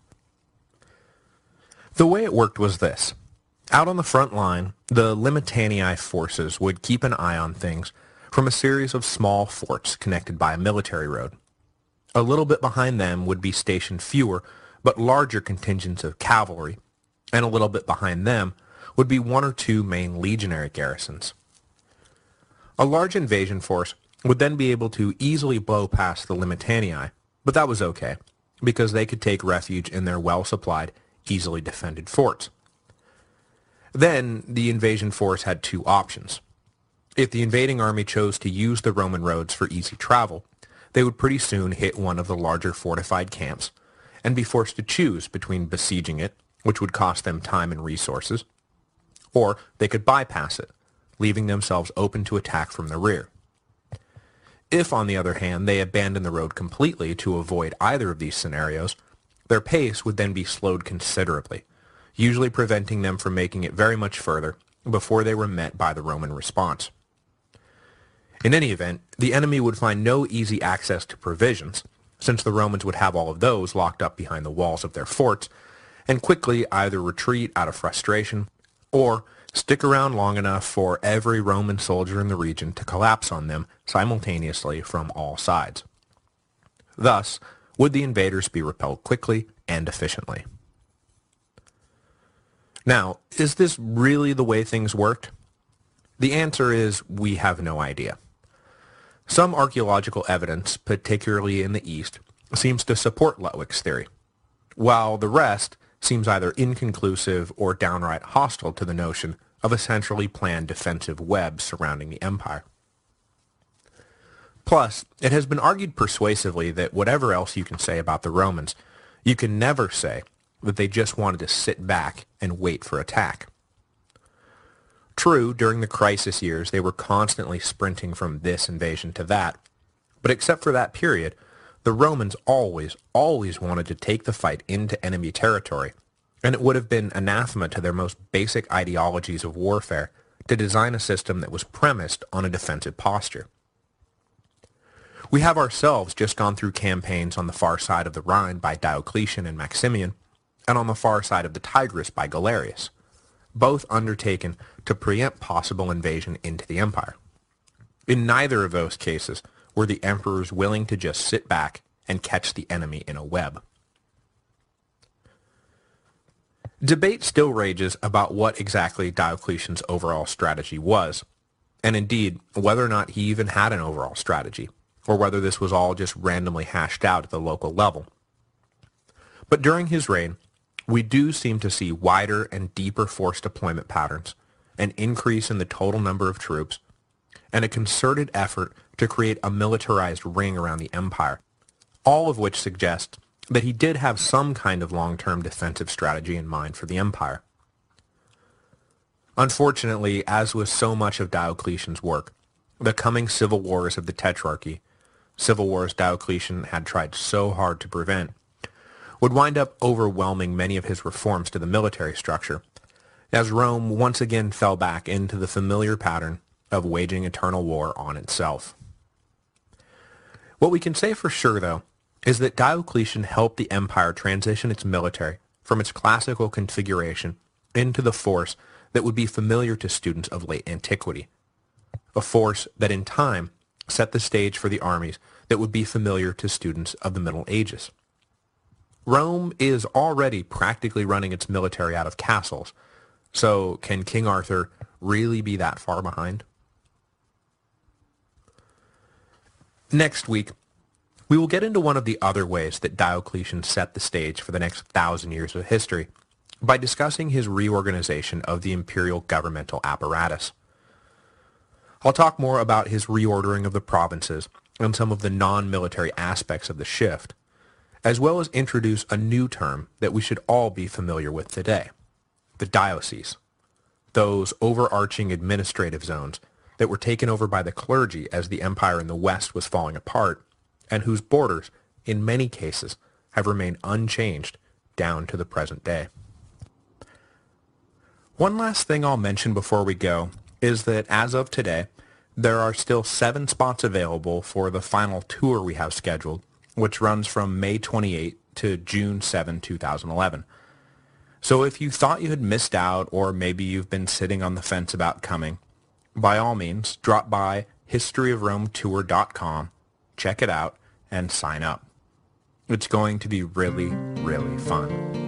The way it worked was this. Out on the front line, the Limitanii forces would keep an eye on things from a series of small forts connected by a military road. A little bit behind them would be stationed fewer but larger contingents of cavalry, and a little bit behind them would be one or two main legionary garrisons. A large invasion force would then be able to easily blow past the Limitanii, but that was okay, because they could take refuge in their well-supplied, easily defended forts. Then, the invasion force had two options. If the invading army chose to use the Roman roads for easy travel, they would pretty soon hit one of the larger fortified camps, and be forced to choose between besieging it, which would cost them time and resources, or they could bypass it, leaving themselves open to attack from the rear. If, on the other hand, they abandoned the road completely to avoid either of these scenarios, their pace would then be slowed considerably, usually preventing them from making it very much further before they were met by the Roman response. In any event, the enemy would find no easy access to provisions, since the Romans would have all of those locked up behind the walls of their forts, and quickly either retreat out of frustration, or stick around long enough for every Roman soldier in the region to collapse on them simultaneously from all sides. Thus, would the invaders be repelled quickly and efficiently. Now, is this really the way things worked? The answer is we have no idea. Some archaeological evidence, particularly in the East, seems to support Lutwik's theory, while the rest seems either inconclusive or downright hostile to the notion of a centrally planned defensive web surrounding the empire. Plus, it has been argued persuasively that whatever else you can say about the Romans, you can never say that they just wanted to sit back and wait for attack. True, during the crisis years, they were constantly sprinting from this invasion to that, but except for that period, the Romans always, always wanted to take the fight into enemy territory, and it would have been anathema to their most basic ideologies of warfare to design a system that was premised on a defensive posture. We have ourselves just gone through campaigns on the far side of the Rhine by Diocletian and Maximian, and on the far side of the Tigris by Galerius, both undertaken to preempt possible invasion into the empire. In neither of those cases were the emperors willing to just sit back and catch the enemy in a web. Debate still rages about what exactly Diocletian's overall strategy was, and indeed whether or not he even had an overall strategy, or whether this was all just randomly hashed out at the local level. But during his reign, we do seem to see wider and deeper force deployment patterns, an increase in the total number of troops, and a concerted effort to create a militarized ring around the empire, all of which suggest that he did have some kind of long-term defensive strategy in mind for the empire. Unfortunately, as with so much of Diocletian's work, the coming civil wars of the Tetrarchy, civil wars Diocletian had tried so hard to prevent, would wind up overwhelming many of his reforms to the military structure, as Rome once again fell back into the familiar pattern of waging eternal war on itself. What we can say for sure, though, is that Diocletian helped the empire transition its military from its classical configuration into the force that would be familiar to students of late antiquity, a force that in time set the stage for the armies that would be familiar to students of the Middle Ages. Rome is already practically running its military out of castles, so can King Arthur really be that far behind? Next week, we will get into one of the other ways that Diocletian set the stage for the next thousand years of history by discussing his reorganization of the imperial governmental apparatus. I'll talk more about his reordering of the provinces and some of the non-military aspects of the shift, as well as introduce a new term that we should all be familiar with today, the diocese, those overarching administrative zones that were taken over by the clergy as the empire in the West was falling apart, and whose borders, in many cases, have remained unchanged down to the present day. One last thing I'll mention before we go is that as of today, there are still seven spots available for the final tour we have scheduled, which runs from May twenty-eighth to June seventh, two thousand eleven. So if you thought you had missed out, or maybe you've been sitting on the fence about coming, by all means, drop by history of rome tour dot com, check it out, and sign up. It's going to be really, really fun.